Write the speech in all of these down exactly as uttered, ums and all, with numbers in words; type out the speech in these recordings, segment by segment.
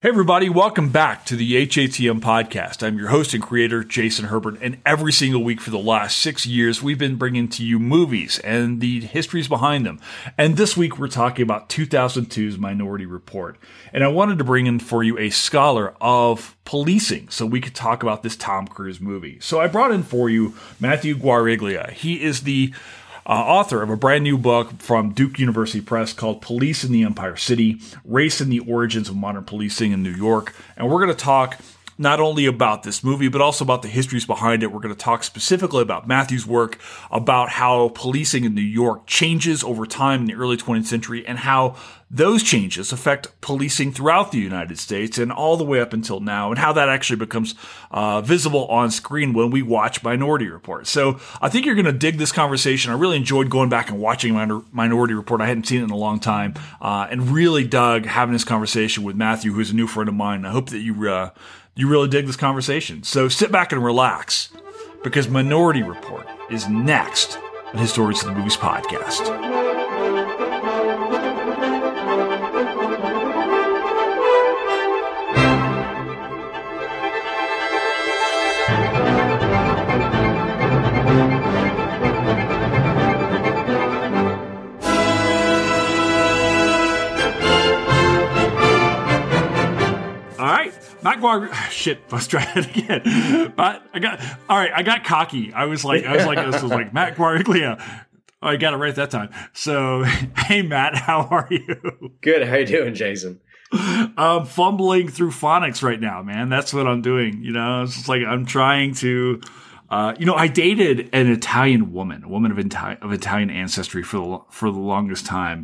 Hey everybody, welcome back to the H A T M podcast. I'm your host and creator, Jason Herbert, and every single week for the last six years, we've been bringing to you movies and the histories behind them. And this week, we're talking about two thousand two's Minority Report. And I wanted to bring in for you a scholar of policing so we could talk about this Tom Cruise movie. So I brought in for you Matthew Guariglia. He is the Uh, author of a brand new book from Duke University Press called Police in the Empire City, Race and the Origins of Modern Policing in New York. And we're going to talk not only about this movie, but also about the histories behind it. We're going to talk specifically about Matthew's work, about how policing in New York changes over time in the early twentieth century, and how those changes affect policing throughout the United States and all the way up until now, and how that actually becomes uh, visible on screen when we watch Minority Report. So I think you're going to dig this conversation. I really enjoyed going back and watching Minor- Minority Report. I hadn't seen it in a long time, uh, and really dug having this conversation with Matthew, who's a new friend of mine. I hope that you uh, you really dig this conversation. So sit back and relax, because Minority Report is next on Historians of the Movies podcast. Matt Guar, shit, let's try it again. But I got, all right, I got cocky. I was like, I was like, this was like, Matt Guariglia. Oh, I got it right that time. So, hey, Matt, how are you? Good. How you doing, Jason? I'm fumbling through phonics right now, man. That's what I'm doing. You know, it's just like I'm trying to, uh, you know, I dated an Italian woman, a woman of, Ita- of Italian ancestry for the, for the longest time.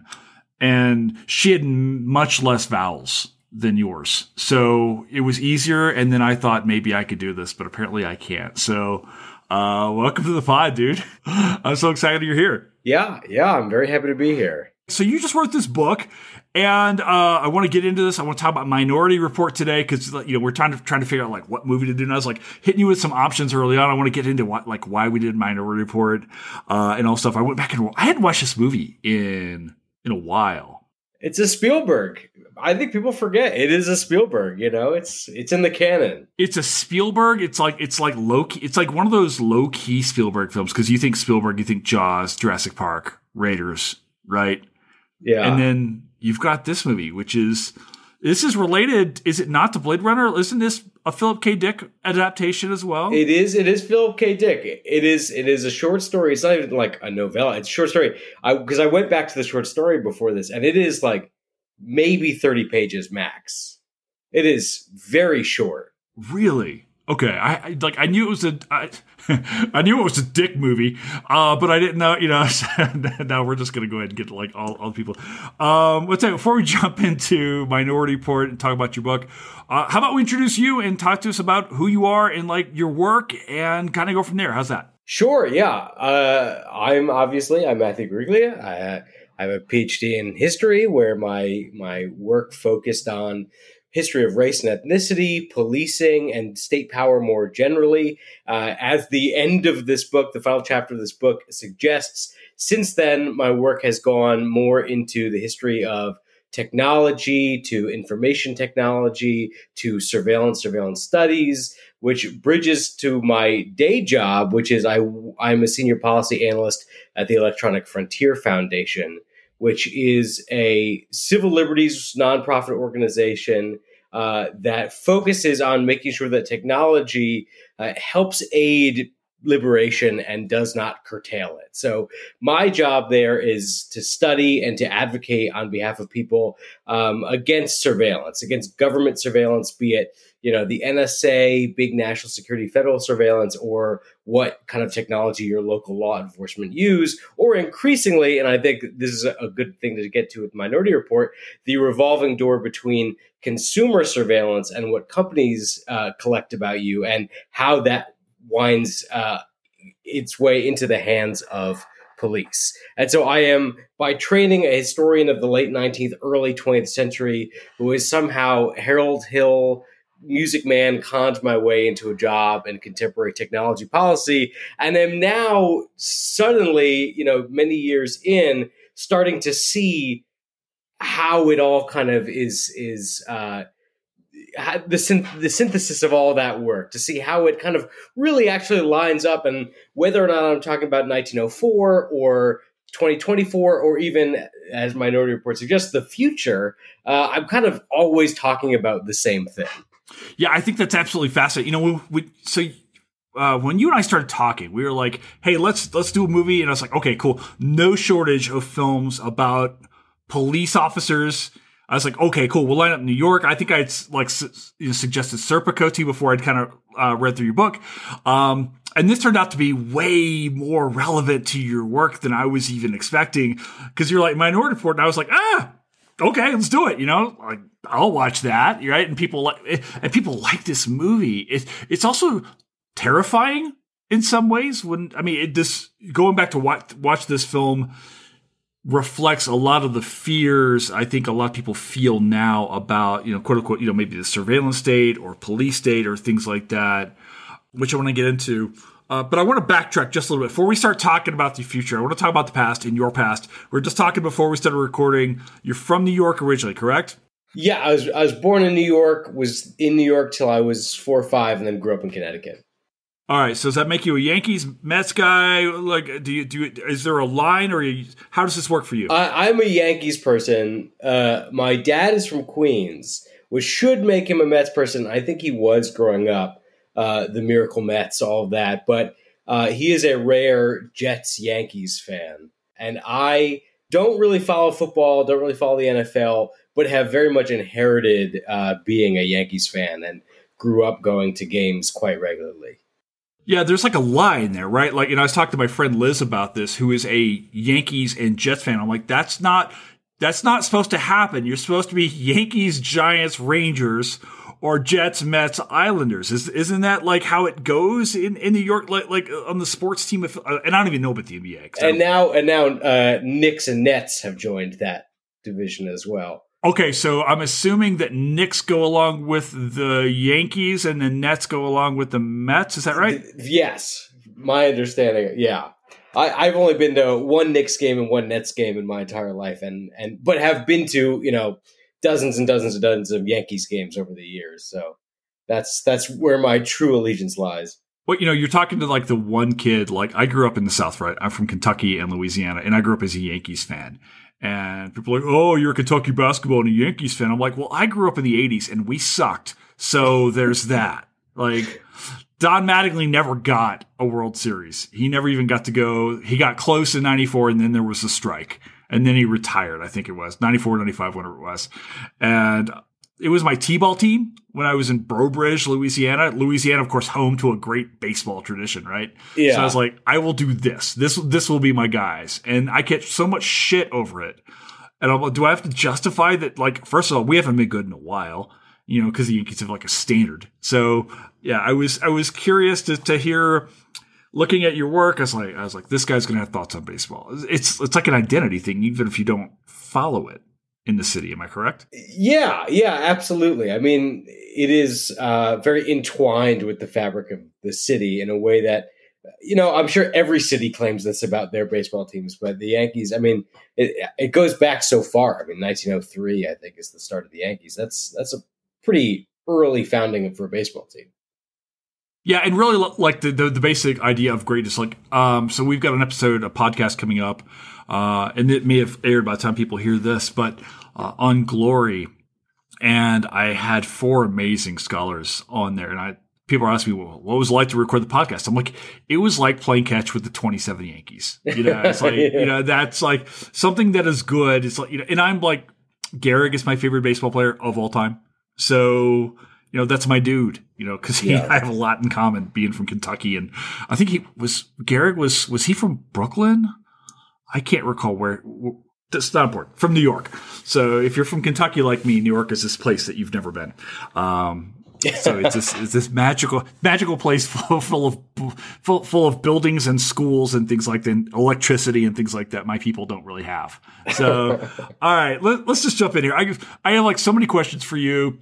And she had much less vowels than yours. So it was easier. And then I thought maybe I could do this, but apparently I can't. So, uh, welcome to the pod, dude. I'm so excited you're here. Yeah. Yeah. I'm very happy to be here. So you just wrote this book, and, uh, I want to get into this. I want to talk about Minority Report today, because, you know, we're trying to, trying to figure out like what movie to do. And I was like hitting you with some options early on. I want to get into what, like why we did Minority Report, uh, and all stuff. I went back and I hadn't watched this movie in, in a while. It's a Spielberg. I think people forget it is a Spielberg. You know, it's it's in the canon. It's a Spielberg. It's like it's like low key. It's like one of those low key Spielberg films, because you think Spielberg, you think Jaws, Jurassic Park, Raiders, right? Yeah. And then you've got this movie, which is this is related. Is it not to Blade Runner? Isn't this a Philip K. Dick adaptation as well? It is. It is Philip K. Dick. It is. It is a short story. It's not even like a novella. It's a short story. I because I went back to the short story before this, and it is like maybe thirty pages max. It is very short. Really? Okay. I, I like. I knew it was a. I, I knew it was a Dick movie, uh, but I didn't know. You know. Now we're just gonna go ahead and get like all all the people. Um, let's say before we jump into Minority Report and talk about your book, uh, how about we introduce you and talk to us about who you are and like your work, and kind of go from there. How's that? Sure. Yeah. Uh, I'm obviously I'm Matthew Guariglia. I, uh, I have a P H D in history, where my my work focused on history of race and ethnicity, policing, and state power more generally. Uh, as the end of this book, the final chapter of this book suggests, since then, my work has gone more into the history of technology, to information technology, to surveillance, surveillance studies, which bridges to my day job, which is I, I'm a senior policy analyst at the Electronic Frontier Foundation, which is a civil liberties nonprofit organization uh, that focuses on making sure that technology uh, helps aid liberation and does not curtail it. So my job there is to study and to advocate on behalf of people um, against surveillance, against government surveillance, be it, you know, the N S A, big national security federal surveillance, or what kind of technology your local law enforcement use, or increasingly, and I think this is a good thing to get to with Minority Report, the revolving door between consumer surveillance and what companies uh, collect about you, and how that winds uh, its way into the hands of police. And so I am, by training, a historian of the late nineteenth, early twentieth century, who is somehow Harold Hill, Music Man, conned my way into a job in contemporary technology policy, and am now suddenly, you know, many years in, starting to see how it all kind of is is uh, the synth- the synthesis of all that work, to see how it kind of really actually lines up, and whether or not I'm talking about nineteen oh four or twenty twenty-four or even, as Minority Report suggests, the future. Uh, I'm kind of always talking about the same thing. Yeah, I think that's absolutely fascinating. You know, we, we, so uh, when you and I started talking, we were like, "Hey, let's let's do a movie," and I was like, "Okay, cool." No shortage of films about police officers. I was like, okay, cool. We'll line up New York. I think I'd like su- you know, suggested Serpico to you before I'd kind of uh, read through your book. Um, and this turned out to be way more relevant to your work than I was even expecting. Cause you're like Minority Report. And I was like, ah, okay, let's do it. You know, like I'll watch that. Right. And people like, and people like this movie. It, it's also terrifying in some ways when, I mean, it, this going back to watch, watch this film reflects a lot of the fears I think a lot of people feel now about, you know, quote unquote, you know, maybe the surveillance state or police state or things like that, which I want to get into. Uh, but I want to backtrack just a little bit. Before we start talking about the future, I want to talk about the past and your past. We were just talking before we started recording. You're from New York originally, correct? Yeah, I was I was born in New York, was in New York till I was four or five, and then grew up in Connecticut. All right, so does that make you a Yankees, Mets guy? Like, do you do? You, is there a line, or you, how does this work for you? I, I'm a Yankees person. Uh, my dad is from Queens, which should make him a Mets person. I think he was growing up, uh, the Miracle Mets, all of that. But uh, he is a rare Jets Yankees fan, and I don't really follow football, don't really follow the N F L, but have very much inherited uh, being a Yankees fan and grew up going to games quite regularly. Yeah, there's like a line there, right? Like, you know, I was talking to my friend Liz about this, who is a Yankees and Jets fan. I'm like, that's not, that's not supposed to happen. You're supposed to be Yankees, Giants, Rangers, or Jets, Mets, Islanders. Is, isn't that like how it goes in, in New York, like, like on the sports team? If, uh, and I don't even know about the N B A. And now, and now, uh, Knicks and Nets have joined that division as well. Okay, so I'm assuming that Knicks go along with the Yankees and the Nets go along with the Mets. Is that right? Yes, my understanding. Yeah, I, I've only been to one Knicks game and one Nets game in my entire life, and and but have been to you know dozens and dozens and dozens of Yankees games over the years. So that's that's where my true allegiance lies. Well, you know, you're talking to like the one kid. Like I grew up in the South, right? I'm from Kentucky and Louisiana, and I grew up as a Yankees fan. And people are like, oh, you're a Kentucky basketball and a Yankees fan. I'm like, well, I grew up in the eighties and we sucked. So there's that. Like, Don Mattingly never got a World Series. He never even got to go. He got close in ninety-four and then there was a strike. And then he retired, I think it was. ninety-four, ninety-five, whatever it was. And it was my T-ball team when I was in Breaux Bridge, Louisiana. Louisiana, of course, home to a great baseball tradition, right? Yeah. So I was like, I will do this. This this will be my guys. And I get so much shit over it. And I'm like, do I have to justify that? Like, first of all, we haven't been good in a while, you know, because the Yankees have like a standard. So yeah, I was I was curious to to hear. Looking at your work, I was like, I was like, this guy's gonna have thoughts on baseball. It's it's like an identity thing, even if you don't follow it in the city. Am I correct? Yeah, yeah, absolutely. I mean, it is uh, very entwined with the fabric of the city in a way that, you know, I'm sure every city claims this about their baseball teams, but the Yankees, I mean, it, it goes back so far. I mean, nineteen oh three, I think, is the start of the Yankees. That's that's a pretty early founding for a baseball team. Yeah, and really like the, the the basic idea of greatness. Like, um, so we've got an episode, a podcast coming up, uh, and it may have aired by the time people hear this, but uh, on Glory, and I had four amazing scholars on there, and I people are asking me, well, what was it like to record the podcast? I'm like, it was like playing catch with the twenty-seven Yankees. You know, it's like yeah. you know that's like something that is good. It's like you know, and I'm like, Gehrig is my favorite baseball player of all time, so. You know, that's my dude, you know, because he yeah. and I have a lot in common being from Kentucky. And I think he was, Gehrig was, was he from Brooklyn? I can't recall where, that's not important. From New York. So if you're from Kentucky like me, New York is this place that you've never been. Um, so it's this, it's this magical, magical place full, full of, full, full of buildings and schools and things like that, electricity and things like that my people don't really have. So, all right, let, let's just jump in here. I, I have like so many questions for you.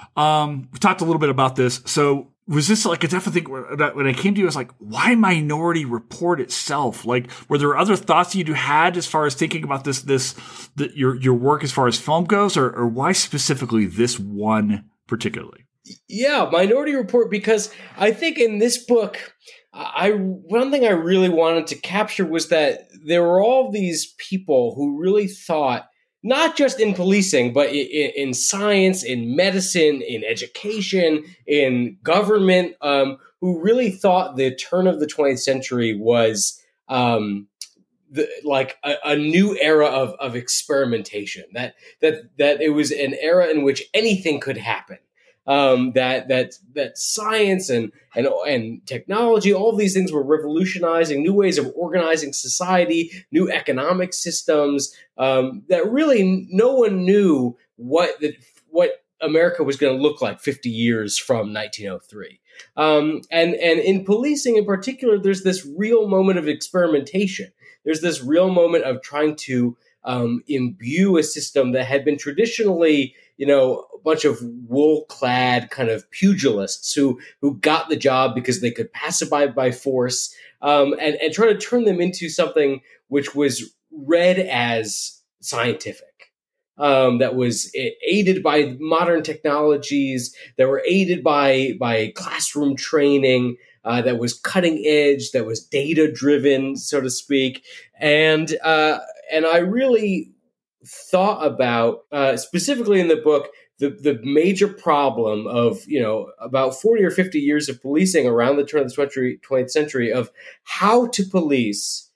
Um, we talked a little bit about this. So was this like a definite thing where, when I came to you, I was like, why Minority Report itself? Like, were there other thoughts you had as far as thinking about this, this, the, your, your work as far as film goes, or, or why specifically this one particularly. Yeah, Minority Report, because I think in this book, I one thing I really wanted to capture was that there were all these people who really thought, not just in policing, but in, in science, in medicine, in education, in government, um, who really thought the turn of the twentieth century was um, the, like a, a new era of, of experimentation. That that that it was an era in which anything could happen. Um, that that that science and and and technology, all of these things were revolutionizing new ways of organizing society, new economic systems. Um, that really no one knew what the, what America was going to look like fifty years from nineteen oh three. Um, and and in policing in particular, there's this real moment of experimentation. There's this real moment of trying to um, imbue a system that had been traditionally, you know, a bunch of wool-clad kind of pugilists who who got the job because they could pacify by force, um, and, and try to turn them into something which was read as scientific, um, that was aided by modern technologies, that were aided by, by classroom training, uh, that was cutting edge, that was data-driven, so to speak. And, uh, and I really thought about, uh, specifically in the book, the, the major problem of, you know, about forty or fifty years of policing around the turn of the twentieth century of how to police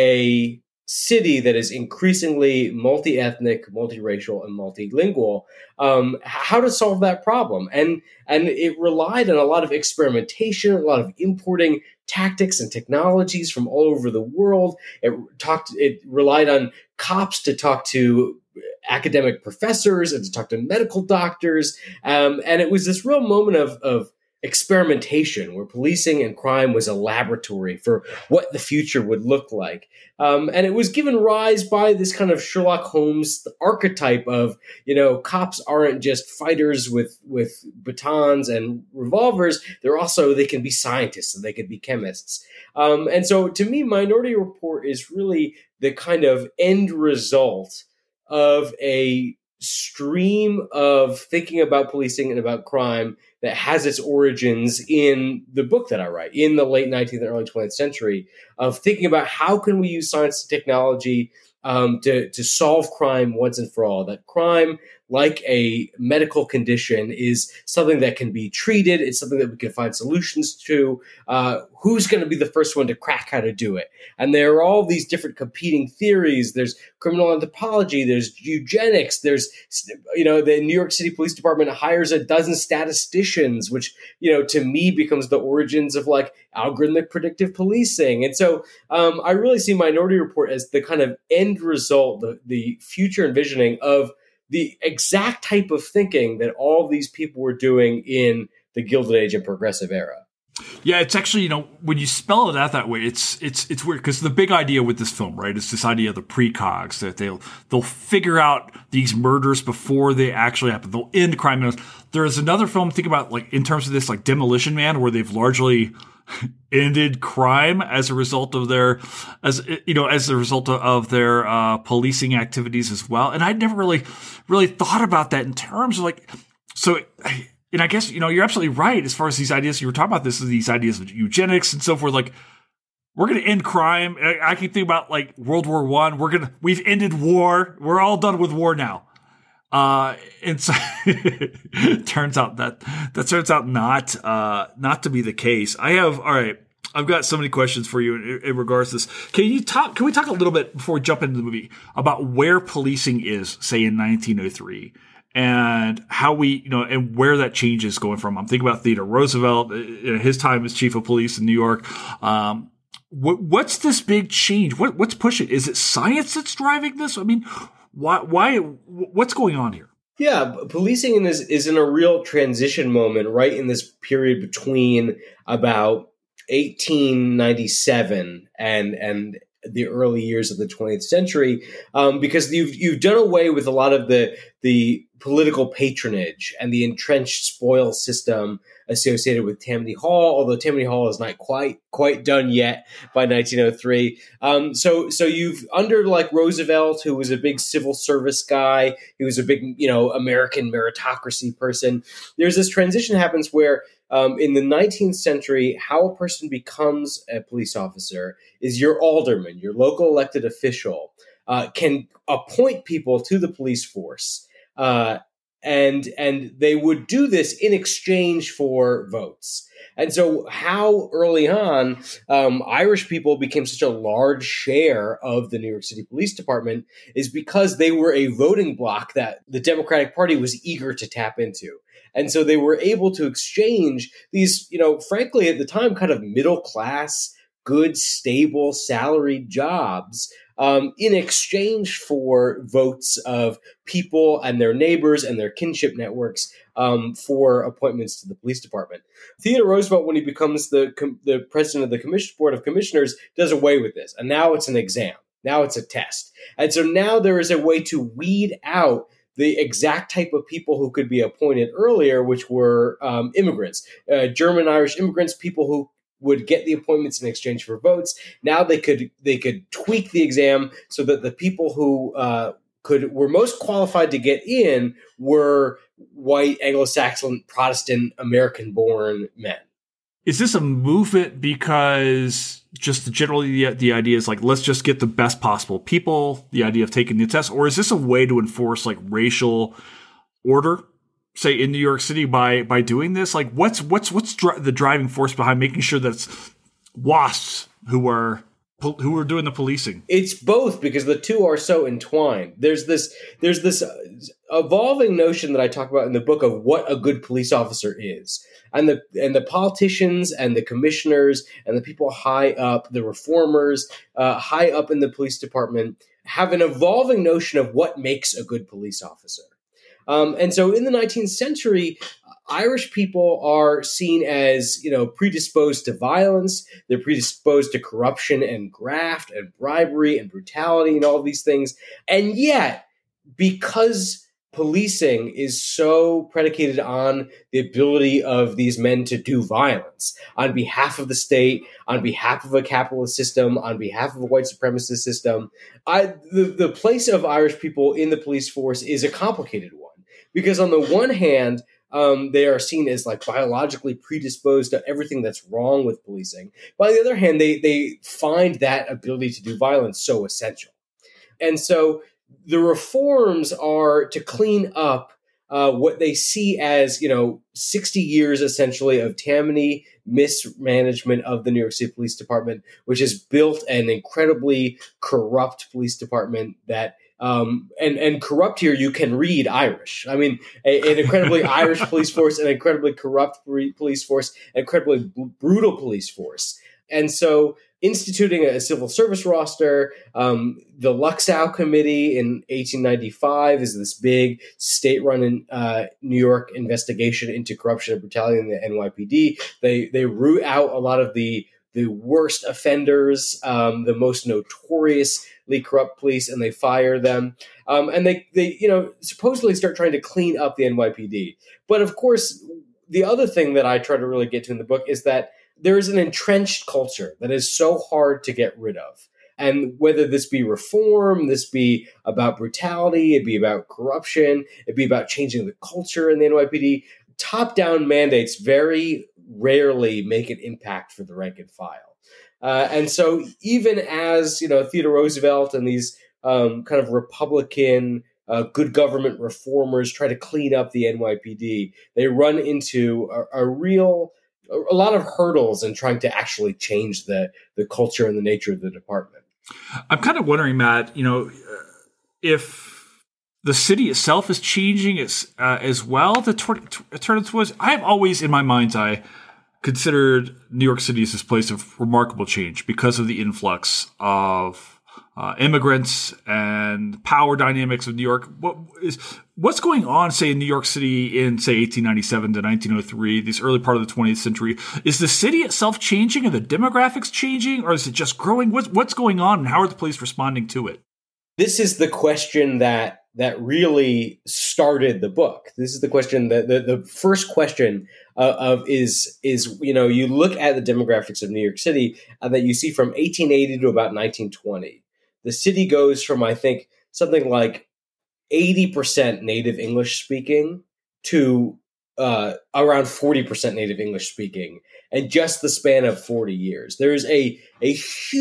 a city that is increasingly multi-ethnic, multiracial, and multilingual, um, how to solve that problem. And, and it relied on a lot of experimentation, a lot of importing tactics and technologies from all over the world. It talked, it relied on cops to talk to academic professors and to talk to medical doctors. Um, and it was this real moment of, of experimentation where policing and crime was a laboratory for what the future would look like. Um, and it was given rise by this kind of Sherlock Holmes archetype of, you know, cops aren't just fighters with, with batons and revolvers. They're also, they can be scientists and they can be chemists. Um, and so to me, Minority Report is really the kind of end result of a stream of thinking about policing and about crime that has its origins in the book that I write in the late nineteenth and early twentieth century, of thinking about how can we use science and technology um, to, to solve crime once and for all. That crime, like a medical condition, is something that can be treated. It's something that we can find solutions to. Uh, who's going to be the first one to crack how to do it? And there are all these different competing theories. There's criminal anthropology. There's eugenics. There's, you know, the New York City Police Department hires a dozen statisticians, which, you know, to me becomes the origins of like algorithmic predictive policing. And so um, I really see Minority Report as the kind of end result, the, the future envisioning of the exact type of thinking that all these people were doing in the Gilded Age and Progressive era. Yeah, it's actually, you know, when you spell it out that way, it's it's it's weird because the big idea with this film, right, is this idea of the precogs, that they'll they'll figure out these murders before they actually happen. They'll end crime. There's another film, think about like in terms of this, like Demolition Man, where they've largely ended crime as a result of their, as you know, as a result of their uh, policing activities as well. And I'd never really, really thought about that in terms of like, so. And I guess, you know, you're absolutely right as far as these ideas you were talking about. This is these ideas of eugenics and so forth. Like, we're going to end crime. I, I can think about like World War One. We're gonna we've ended war. We're all done with war now. Uh, and so turns out that that turns out not uh, not to be the case. I have all right. I've got so many questions for you in, in regards to this. Can you talk? Can we talk a little bit before we jump into the movie about where policing is, say, in nineteen oh three? And how we, you know, and where that change is going from. I'm thinking about Theodore Roosevelt, his time as chief of police in New York. Um, what, what's this big change? What, what's pushing? Is it science that's driving this? I mean, why, why, what's going on here? Yeah, policing is, is in a real transition moment, right in this period between about eighteen ninety-seven and, and the early years of the twentieth century, um, because you've you've done away with a lot of the the political patronage and the entrenched spoil system associated with Tammany Hall, although Tammany Hall is not quite quite done yet by nineteen oh three. Um, so so you've under like Roosevelt, who was a big civil service guy, he was a big you know American meritocracy person. There's this transition happens where um, in the nineteenth century, how a person becomes a police officer is your alderman, your local elected official, uh, can appoint people to the police force. Uh, and and they would do this in exchange for votes. And so how early on um, Irish people became such a large share of the New York City Police Department is because they were a voting bloc that the Democratic Party was eager to tap into. And so they were able to exchange these, you know, frankly, at the time, kind of middle class, good, stable, salaried jobs um, in exchange for votes of people and their neighbors and their kinship networks um, for appointments to the police department. Theodore Roosevelt, when he becomes the com- the president of the commission board of commissioners, does away with this. And now it's an exam. Now it's a test. And so now there is a way to weed out the exact type of people who could be appointed earlier, which were um, immigrants, uh, German Irish immigrants, people who would get the appointments in exchange for votes. Now they could they could tweak the exam so that the people who uh, could were most qualified to get in were white, Anglo-Saxon, Protestant, American-born men. Is this a movement because just generally the, the idea is like, let's just get the best possible people, the idea of taking the test, or is this a way to enforce like racial order, say in New York City by by doing this? Like what's what's what's dri- the driving force behind making sure that it's WASPs who are who are doing the policing? It's both, because the two are so entwined. There's this there's this evolving notion that I talk about in the book of what a good police officer is. And the and the politicians and the commissioners and the people high up, the reformers uh, high up in the police department, have an evolving notion of what makes a good police officer. Um, and so in the nineteenth century, Irish people are seen as, you know, predisposed to violence. They're predisposed to corruption and graft and bribery and brutality and all of these things. And yet, because policing is so predicated on the ability of these men to do violence on behalf of the state, on behalf of a capitalist system, on behalf of a white supremacist system, I, the, the place of Irish people in the police force is a complicated one. Because on the one hand, um, they are seen as like biologically predisposed to everything that's wrong with policing. But on the other hand, they they find that ability to do violence so essential. And so the reforms are to clean up uh, what they see as, you know, sixty years essentially of Tammany mismanagement of the New York City Police Department, which has built an incredibly corrupt police department that Um, and, and corrupt here, you can read Irish. I mean, a, an incredibly Irish police force, an incredibly corrupt police force, an incredibly b- brutal police force. And so instituting a civil service roster, um, the Luxau Committee in eighteen ninety-five is this big state-run in, uh, New York investigation into corruption and brutality in the N Y P D. They, they root out a lot of the, the worst offenders, um, the most notorious corrupt police, and they fire them. Um, and they, they, you know, supposedly start trying to clean up the N Y P D. But of course, the other thing that I try to really get to in the book is that there is an entrenched culture that is so hard to get rid of. And whether this be reform, this be about brutality, it'd be about corruption, it'd be about changing the culture in the N Y P D, top-down mandates very rarely make an impact for the rank and file. Uh, and so even as, you know, Theodore Roosevelt and these um, kind of Republican uh, good government reformers try to clean up the N Y P D, they run into a, a real, a lot of hurdles in trying to actually change the, the culture and the nature of the department. I'm kind of wondering, Matt, you know, if the city itself is changing as, uh, as well to turn, to turn its ways. I have always, in my mind's eye, considered New York City as this place of remarkable change because of the influx of uh, immigrants and power dynamics of New York. What is what's going on, say, in New York City in, say, eighteen ninety-seven to nineteen oh three, this early part of the twentieth century? Is the city itself changing? Are the demographics changing? Or is it just growing? What's, what's going on, and how are the police responding to it? This is the question that that really started the book. This is the question that the, the first question uh, of is, is, you know, you look at the demographics of New York City uh, that you see from eighteen eighty to about nineteen twenty. The city goes from, I think, something like eighty percent native English speaking to uh, around forty percent native English speaking in just the span of forty years. There is a, a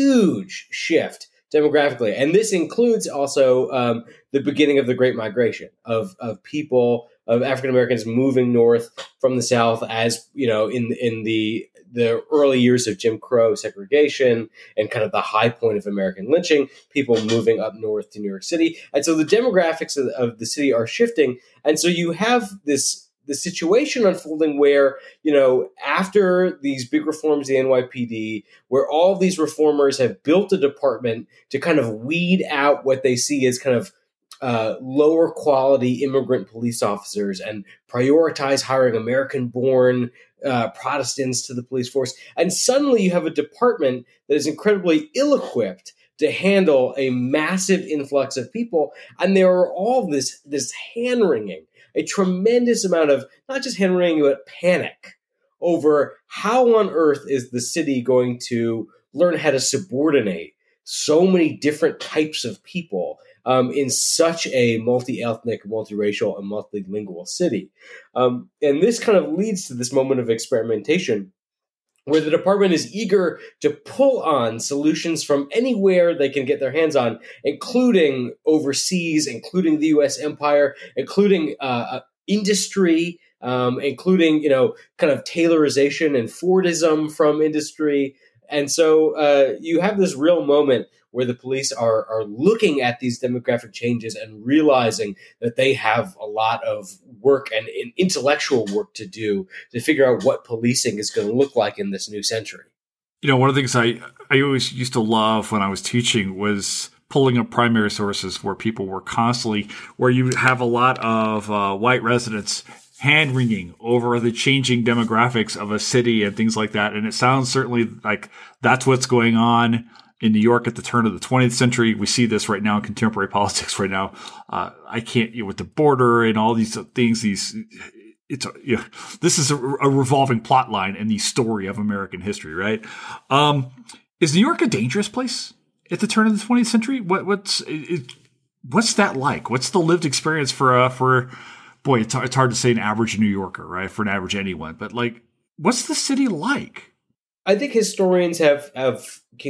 huge shift demographically. And this includes also um, the beginning of the Great Migration of, of people, of African Americans moving north from the South as, you know, in, in the, the early years of Jim Crow segregation and kind of the high point of American lynching, people moving up north to New York City. And so the demographics of, of the city are shifting. And so you have this the situation unfolding where, you know, after these big reforms, the N Y P D, where all of these reformers have built a department to kind of weed out what they see as kind of uh, lower quality immigrant police officers and prioritize hiring American-born uh, Protestants to the police force. And suddenly you have a department that is incredibly ill-equipped to handle a massive influx of people. And there are all this, this hand-wringing, a tremendous amount of not just hand-wringing, but panic over how on earth is the city going to learn how to subordinate so many different types of people um, in such a multi-ethnic, multiracial, and multilingual city. Um, and this kind of leads to this moment of experimentation where the department is eager to pull on solutions from anywhere they can get their hands on, including overseas, including the U S empire, including uh, industry, um, including, you know, kind of Taylorization and Fordism from industry. And so uh, you have this real moment where the police are are looking at these demographic changes and realizing that they have a lot of work and, and intellectual work to do to figure out what policing is going to look like in this new century. You know, one of the things I, I always used to love when I was teaching was pulling up primary sources where people were constantly, where you have a lot of uh, white residents hand-wringing over the changing demographics of a city and things like that. And it sounds certainly like that's what's going on in New York at the turn of the twentieth century. We see this right now in contemporary politics right now. Uh, I can't, you know, with the border and all these things, these, it's, a, you know, this is a, a revolving plot line in the story of American history, right? Um, is New York a dangerous place at the turn of the twentieth century? What, what's, it, what's that like? What's the lived experience for, uh, for, boy, it's, it's hard to say an average New Yorker, right? For an average anyone, but like, what's the city like? I think historians have have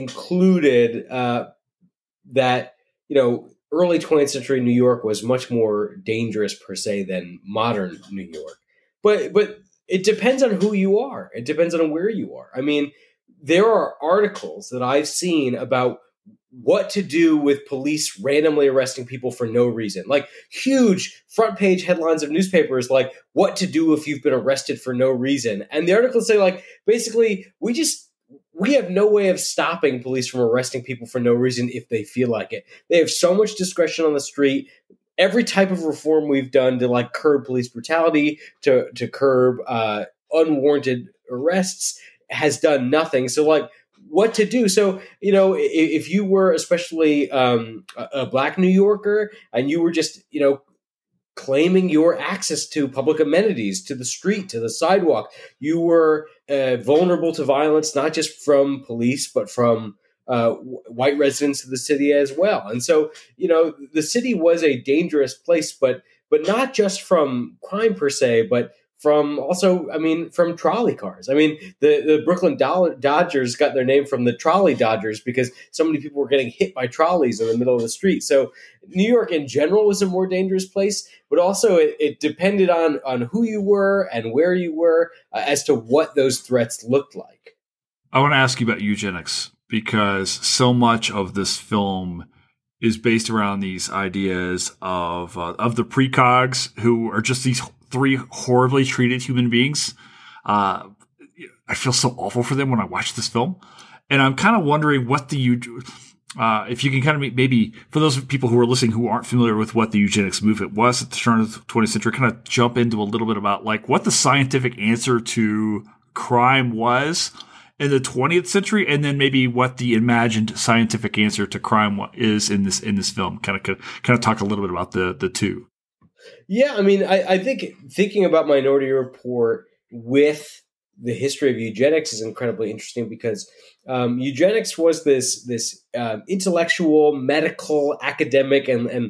concluded uh, that, you know, early twentieth century New York was much more dangerous per se than modern New York. But but it depends on who you are. It depends on where you are. I mean, there are articles that I've seen about what to do with police randomly arresting people for no reason. Like huge front page headlines of newspapers, like what to do if you've been arrested for no reason. And the articles say, like, basically, we just, we have no way of stopping police from arresting people for no reason if they feel like it. They have so much discretion on the street. Every type of reform we've done to like curb police brutality, to, to curb uh, unwarranted arrests has done nothing. So like, what to do. So, you know, if, if you were especially um, a, a Black New Yorker and you were just, you know, claiming your access to public amenities, to the street, to the sidewalk, you were uh, vulnerable to violence, not just from police, but from uh, w- white residents of the city as well. And so, you know, the city was a dangerous place, but but not just from crime per se, but from also, I mean, from trolley cars. I mean, the, the Brooklyn Dodgers got their name from the trolley Dodgers because so many people were getting hit by trolleys in the middle of the street. So New York in general was a more dangerous place, but also it, it depended on, on who you were and where you were uh, as to what those threats looked like. I want to ask you about eugenics because so much of this film is based around these ideas of uh, of the precogs who are just these three horribly treated human beings. Uh, I feel so awful for them when I watch this film. And I'm kind of wondering what the, Uh, if you can kind of maybe, for those people who are listening who aren't familiar with what the eugenics movement was at the turn of the twentieth century, kind of jump into a little bit about like what the scientific answer to crime was in the twentieth century, and then maybe what the imagined scientific answer to crime is in this in this film. Kind of kind of talk a little bit about the the two. Yeah, I mean, I, I think thinking about Minority Report with the history of eugenics is incredibly interesting because um, eugenics was this this uh, intellectual, medical, academic, and, and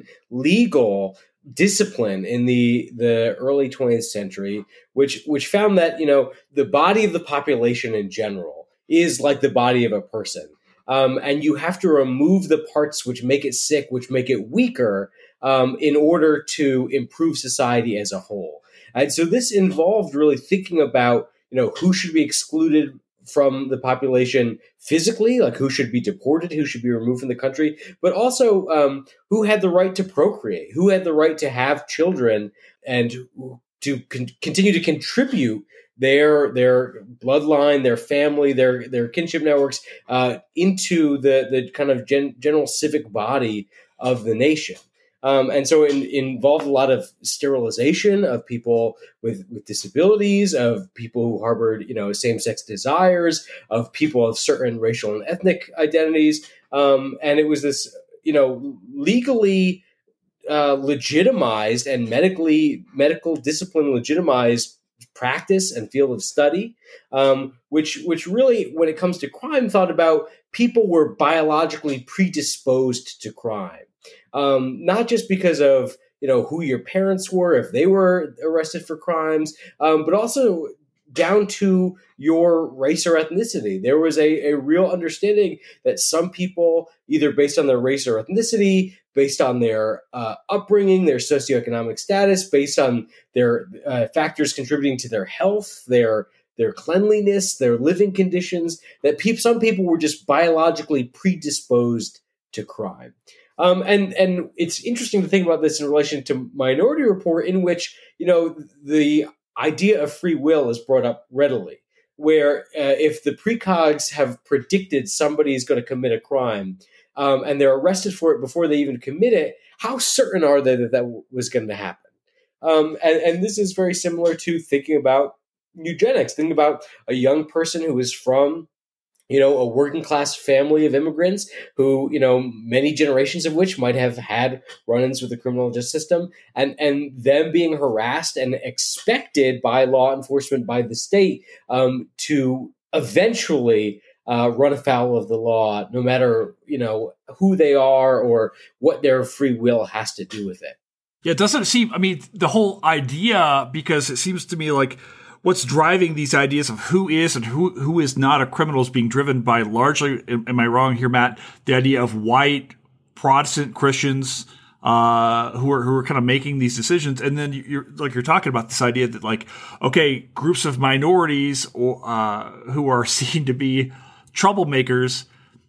legal discipline in the the early twentieth century, which which found that, you know, the body of the population in general is like the body of a person, um, and you have to remove the parts which make it sick, which make it weaker, um, in order to improve society as a whole. And so this involved really thinking about, you know, who should be excluded from the population physically, like who should be deported, who should be removed from the country, but also um, who had the right to procreate, who had the right to have children and to con- continue to contribute their their bloodline, their family, their their kinship networks uh, into the the kind of gen- general civic body of the nation. Um, and so it, it involved a lot of sterilization of people with, with disabilities, of people who harbored, you know, same-sex desires, of people of certain racial and ethnic identities. Um, and it was this, you know, legally uh, legitimized and medically medical discipline legitimized practice and field of study, um, which which really, when it comes to crime, thought about people were biologically predisposed to crime. Um, not just because of, you know, who your parents were, if they were arrested for crimes, um, but also down to your race or ethnicity. There was a, a real understanding that some people, either based on their race or ethnicity, based on their uh, upbringing, their socioeconomic status, based on their uh, factors contributing to their health, their their cleanliness, their living conditions, that pe- some people were just biologically predisposed to crime. Um, and and it's interesting to think about this in relation to Minority Report, in which, you know, the idea of free will is brought up readily, where uh, if the precogs have predicted somebody is going to commit a crime um, and they're arrested for it before they even commit it, how certain are they that that w- was going to happen? Um, and, and this is very similar to thinking about eugenics, thinking about a young person who is from, you know, a working class family of immigrants who, you know, many generations of which might have had run-ins with the criminal justice system, and, and them being harassed and expected by law enforcement, by the state, um, to eventually uh, run afoul of the law, no matter, you know, who they are or what their free will has to do with it. Yeah, it doesn't seem, I mean, the whole idea, because it seems to me like what's driving these ideas of who is and who who is not a criminal is being driven by largely, am I wrong here, Matt, the idea of white Protestant Christians uh, who are who are kind of making these decisions. And then you're like you're talking about this idea that, like, okay, groups of minorities or, uh, who are seen to be troublemakers,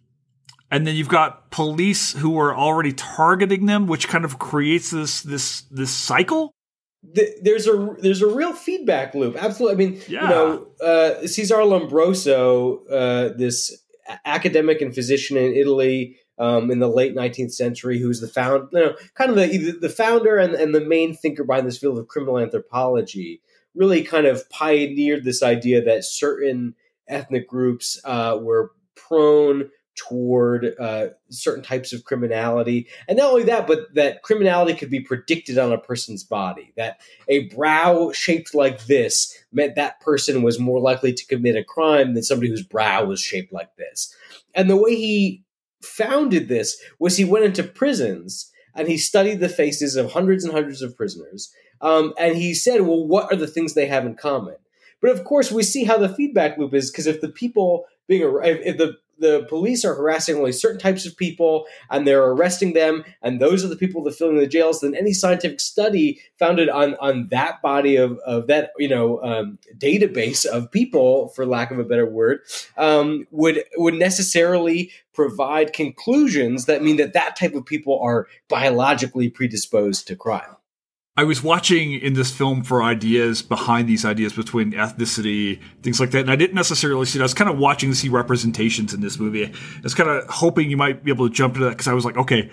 and then you've got police who are already targeting them, which kind of creates this this this cycle. There's a there's a real feedback loop. Absolutely. I mean, yeah. you know, uh, Cesare Lombroso, uh, this academic and physician in Italy um, in the late nineteenth century, who's the found, you know, kind of the the founder and, and the main thinker behind this field of criminal anthropology, really kind of pioneered this idea that certain ethnic groups uh, were prone toward uh, certain types of criminality. And not only that, but that criminality could be predicted on a person's body, that a brow shaped like this meant that person was more likely to commit a crime than somebody whose brow was shaped like this. And the way he founded this was he went into prisons and he studied the faces of hundreds and hundreds of prisoners. Um, and he said, well, what are the things they have in common? But of course, we see how the feedback loop is, because if the people being, if, if the the police are harassing only certain types of people and they're arresting them, and those are the people that fill in the jails, then any scientific study founded on, on that body of, of that, you know, um, database of people, for lack of a better word, um, would, would necessarily provide conclusions that mean that that type of people are biologically predisposed to crime. I was watching in this film for ideas behind these ideas between ethnicity, things like that, and I didn't necessarily see it. I was kind of watching to see representations in this movie. I was kind of hoping you might be able to jump into that because I was like, okay,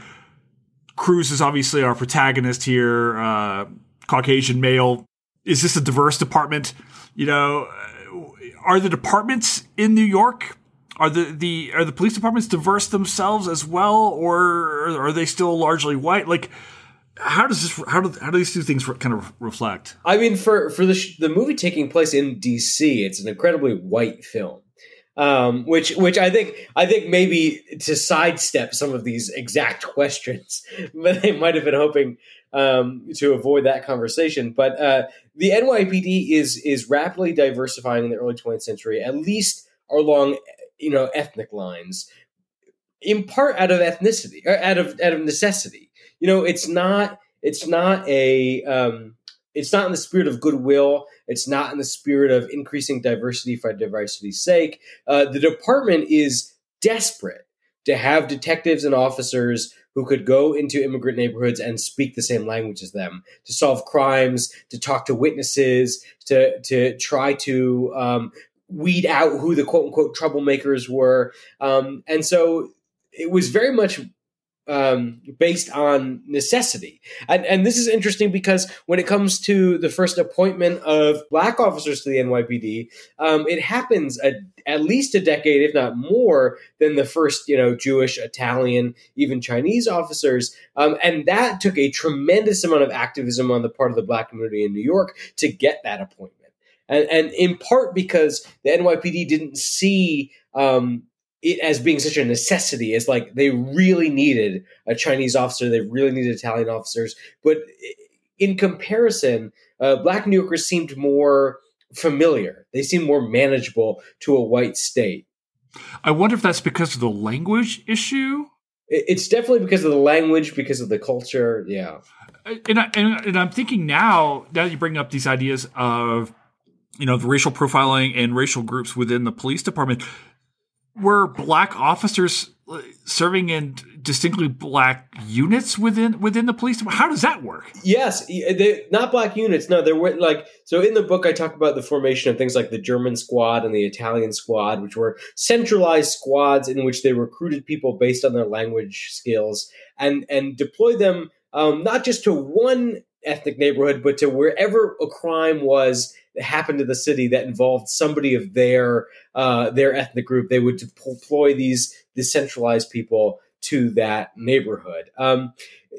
Cruz is obviously our protagonist here, uh, Caucasian male. Is this a diverse department? You know, are the departments in New York, are the, the are the police departments diverse themselves as well, or are they still largely white? Like, how does this how do how do these two things kind of reflect? I mean, for for the sh- the movie taking place in D C, it's an incredibly white film. Um, which, which I think, I think maybe to sidestep some of these exact questions, but they might have been hoping um, to avoid that conversation. But uh, the N Y P D is is rapidly diversifying in the early twentieth century, at least along, you know, ethnic lines, in part out of ethnicity, or out of out of necessity. You know, it's not it's not a um, it's not in the spirit of goodwill. It's not in the spirit of increasing diversity for diversity's sake. Uh, the department is desperate to have detectives and officers who could go into immigrant neighborhoods and speak the same language as them, to solve crimes, to talk to witnesses, to to try to um, weed out who the quote unquote troublemakers were. Um, and so it was very much Um, based on necessity. And, and this is interesting because when it comes to the first appointment of black officers to the N Y P D, um, it happens a, at least a decade, if not more, than the first, you know, Jewish, Italian, even Chinese officers. Um, and that took a tremendous amount of activism on the part of the black community in New York to get that appointment. And, and in part because the N Y P D didn't see um, it as being such a necessity. It's like they really needed a Chinese officer. They really needed Italian officers. But in comparison, uh, black New Yorkers seemed more familiar. They seemed more manageable to a white state. I wonder if that's because of the language issue. It's definitely because of the language, because of the culture. Yeah. And, I, and, and I'm thinking now, now that you bring up these ideas of, you know, the racial profiling and racial groups within the police department, were black officers serving in distinctly black units within within the police department? How does that work? Yes, they, not black units. No, there were like so. In the book, I talk about the formation of things like the German squad and the Italian squad, which were centralized squads in which they recruited people based on their language skills and and deployed them um, not just to one ethnic neighborhood, but to wherever a crime was that happened to the city that involved somebody of their uh, their ethnic group. They would deploy these decentralized people to that neighborhood. Um,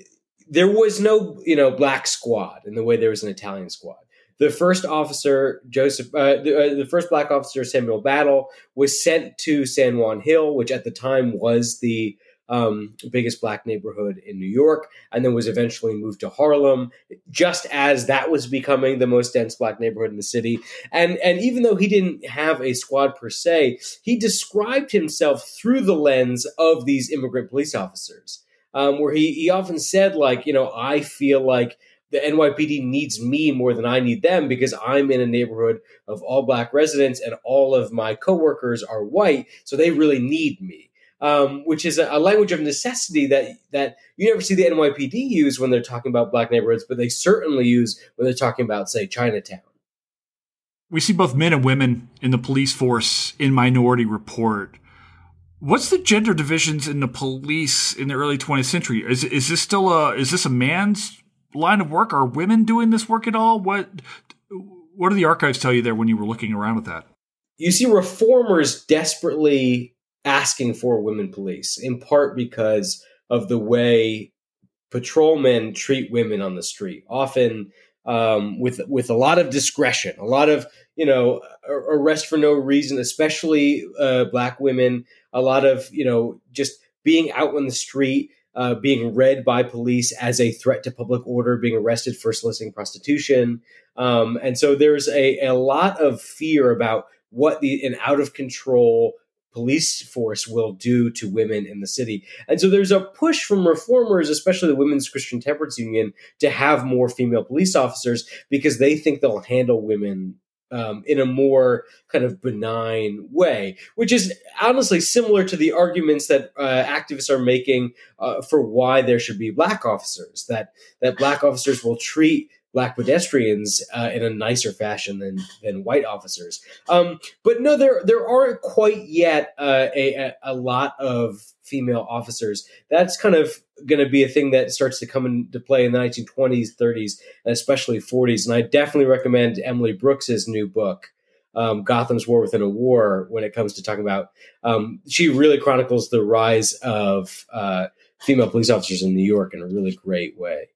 there was no, you know, black squad in the way there was an Italian squad. The first officer, Joseph, uh, the, uh, the first black officer, Samuel Battle, was sent to San Juan Hill, which at the time was the um, biggest black neighborhood in New York, and then was eventually moved to Harlem, just as that was becoming the most dense black neighborhood in the city. And and even though he didn't have a squad per se, he described himself through the lens of these immigrant police officers, um, where he, he often said, like, you know, I feel like the N Y P D needs me more than I need them because I'm in a neighborhood of all black residents and all of my coworkers are white, so they really need me. Um, which is a, a language of necessity that that you never see the N Y P D use when they're talking about black neighborhoods, but they certainly use when they're talking about, say, Chinatown. We see both men and women in the police force in Minority Report. What's the gender divisions in the police in the early twentieth century? Is is this still a is this a man's line of work? Are women doing this work at all? What what do the archives tell you there when you were looking around with that? You see reformers desperately asking for women police, in part because of the way patrolmen treat women on the street, often um, with with a lot of discretion, a lot of, you know, arrest for no reason, especially uh, black women, a lot of, you know, just being out on the street, uh, being read by police as a threat to public order, being arrested for soliciting prostitution. Um, and so there's a, a lot of fear about what the an out of control police force will do to women in the city. And so there's a push from reformers, especially the Women's Christian Temperance Union, to have more female police officers because they think they'll handle women um, in a more kind of benign way, which is honestly similar to the arguments that uh, activists are making uh, for why there should be black officers, that that black officers will treat black pedestrians uh, in a nicer fashion than than white officers. Um, but no, there there aren't quite yet uh, a, a lot of female officers. That's kind of going to be a thing that starts to come into play in the nineteen twenties, thirties, and especially forties. And I definitely recommend Emily Brooks's new book, um, Gotham's War Within a War, when it comes to talking about. Um, she really chronicles the rise of uh, female police officers in New York in a really great way.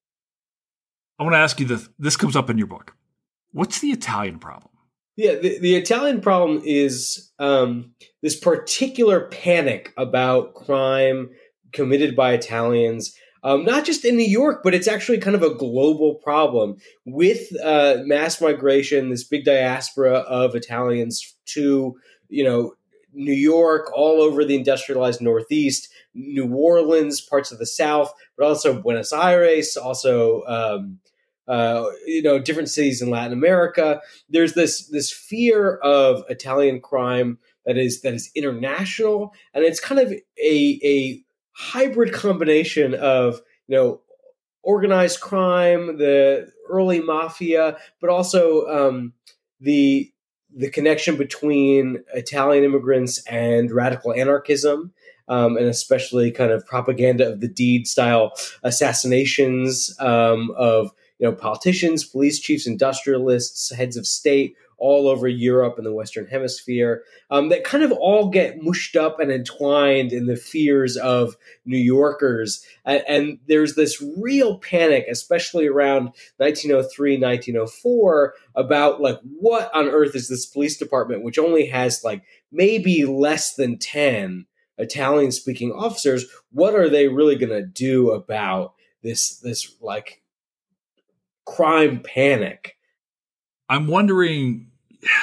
I want to ask you this. This comes up in your book. What's the Italian problem? Yeah, the, the Italian problem is um, this particular panic about crime committed by Italians, um, not just in New York, but it's actually kind of a global problem with uh, mass migration, this big diaspora of Italians to, you know, New York, all over the industrialized Northeast, New Orleans, parts of the South, but also Buenos Aires, also um, Uh, you know, different cities in Latin America. There's this this fear of Italian crime that is that is international, and it's kind of a a hybrid combination of, you know, organized crime, the early mafia, but also um, the the connection between Italian immigrants and radical anarchism. Um, and especially kind of propaganda of the deed style assassinations um, of, you know, politicians, police chiefs, industrialists, heads of state all over Europe and the Western Hemisphere, um, that kind of all get mushed up and entwined in the fears of New Yorkers. And, and there's this real panic, especially around nineteen oh three, nineteen oh four, about like, what on earth is this police department, which only has like maybe less than ten Italian-speaking officers? What are they really going to do about this, this like crime panic? I'm wondering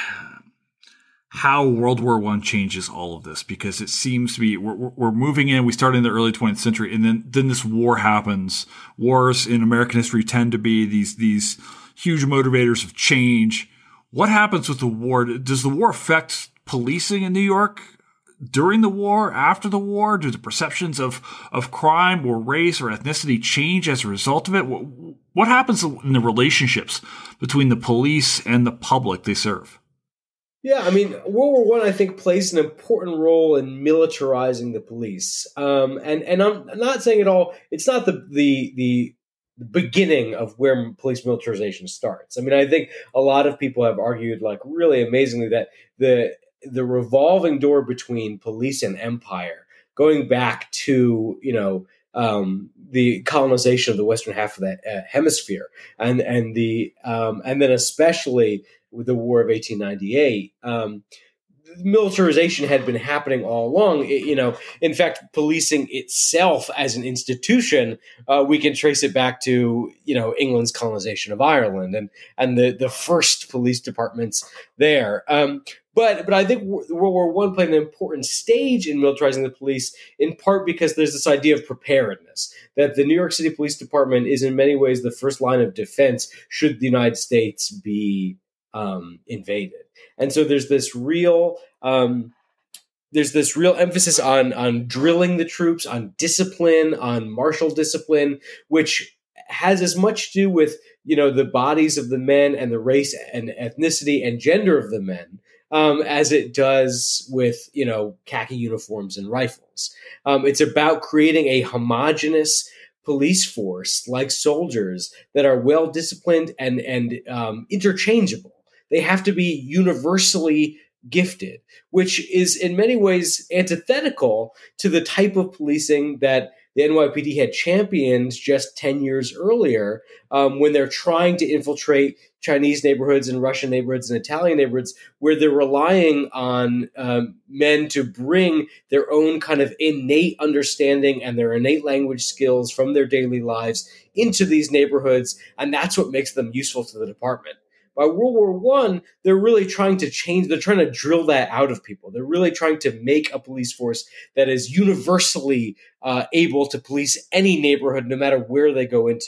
how World War One changes all of this, because it seems to be we're, we're moving in. We started in the early twentieth century, and then then this war happens. Wars in American history tend to be these these huge motivators of change. What happens with the war? Does the war affect policing in New York during the war, after the war? Do the perceptions of, of crime or race or ethnicity change as a result of it? What, what happens in the relationships between the police and the public they serve? Yeah, I mean, World War One, I, I think, plays an important role in militarizing the police. Um, and, and I'm not saying at all, it's not the, the, the beginning of where police militarization starts. I mean, I think a lot of people have argued, like, really amazingly, that the the revolving door between police and empire, going back to, you know, um, the colonization of the western half of the uh, hemisphere, and and the um, and then especially with the War of eighteen ninety-eight, um, militarization had been happening all along. It, you know, in fact, policing itself as an institution, uh, we can trace it back to, you know, England's colonization of Ireland and and the the first police departments there. Um, But but I think World War One played an important stage in militarizing the police, in part because there's this idea of preparedness, that the New York City Police Department is in many ways the first line of defense should the United States be um, invaded. And so there's this real um, there's this real emphasis on on drilling the troops, on discipline, on martial discipline, which has as much to do with, you know, the bodies of the men and the race and ethnicity and gender of the men, Um, as it does with, you know, khaki uniforms and rifles. Um, it's about creating a homogenous police force, like soldiers, that are well disciplined and and um, interchangeable. They have to be universally gifted, which is in many ways antithetical to the type of policing that the N Y P D had championed just ten years earlier, um, when they're trying to infiltrate Chinese neighborhoods and Russian neighborhoods and Italian neighborhoods, where they're relying on um, men to bring their own kind of innate understanding and their innate language skills from their daily lives into these neighborhoods. And that's what makes them useful to the department. By World War One, they're really trying to change, they're trying to drill that out of people. They're really trying to make a police force that is universally uh, able to police any neighborhood, no matter where they go into.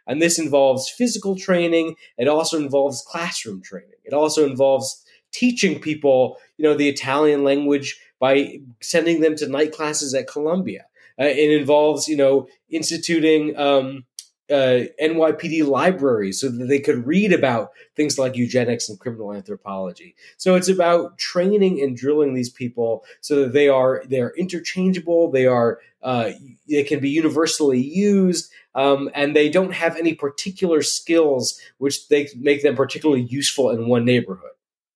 And this involves physical training. It also involves classroom training. It also involves teaching people, you know, the Italian language by sending them to night classes at Columbia. Uh, it involves, you know, instituting um, uh, N Y P D libraries so that they could read about things like eugenics and criminal anthropology. So it's about training and drilling these people so that they are they are interchangeable. They are uh, they can be universally used, um, and they don't have any particular skills which they make them particularly useful in one neighborhood.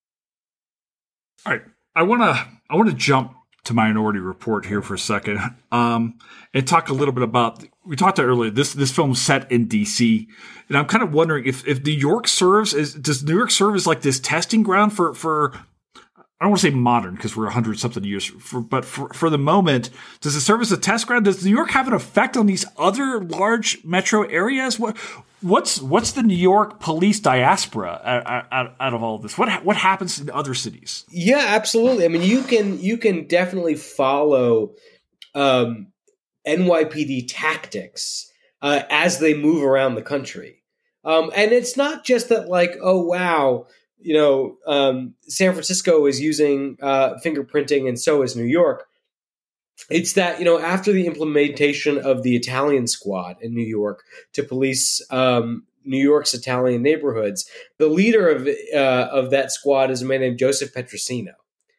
All right, I want to I want to jump to Minority Report here for a second, um, and talk a little bit about. We talked about earlier. This this film set in D C, and I'm kind of wondering if if New York serves as does New York serve as like this testing ground for for. I don't want to say modern because we're a hundred something years, for, but for, for the moment, does it serve as a test ground? Does New York have an effect on these other large metro areas? What what's what's the New York police diaspora out, out, out of all of this? What what happens in other cities? Yeah, absolutely. I mean, you can you can definitely follow um, N Y P D tactics uh, as they move around the country, um, and it's not just that like, oh wow. You know, um, San Francisco is using uh, fingerprinting, and so is New York. It's that, you know, after the implementation of the Italian Squad in New York to police um, New York's Italian neighborhoods, the leader of uh, of that squad is a man named Joseph Petrosino.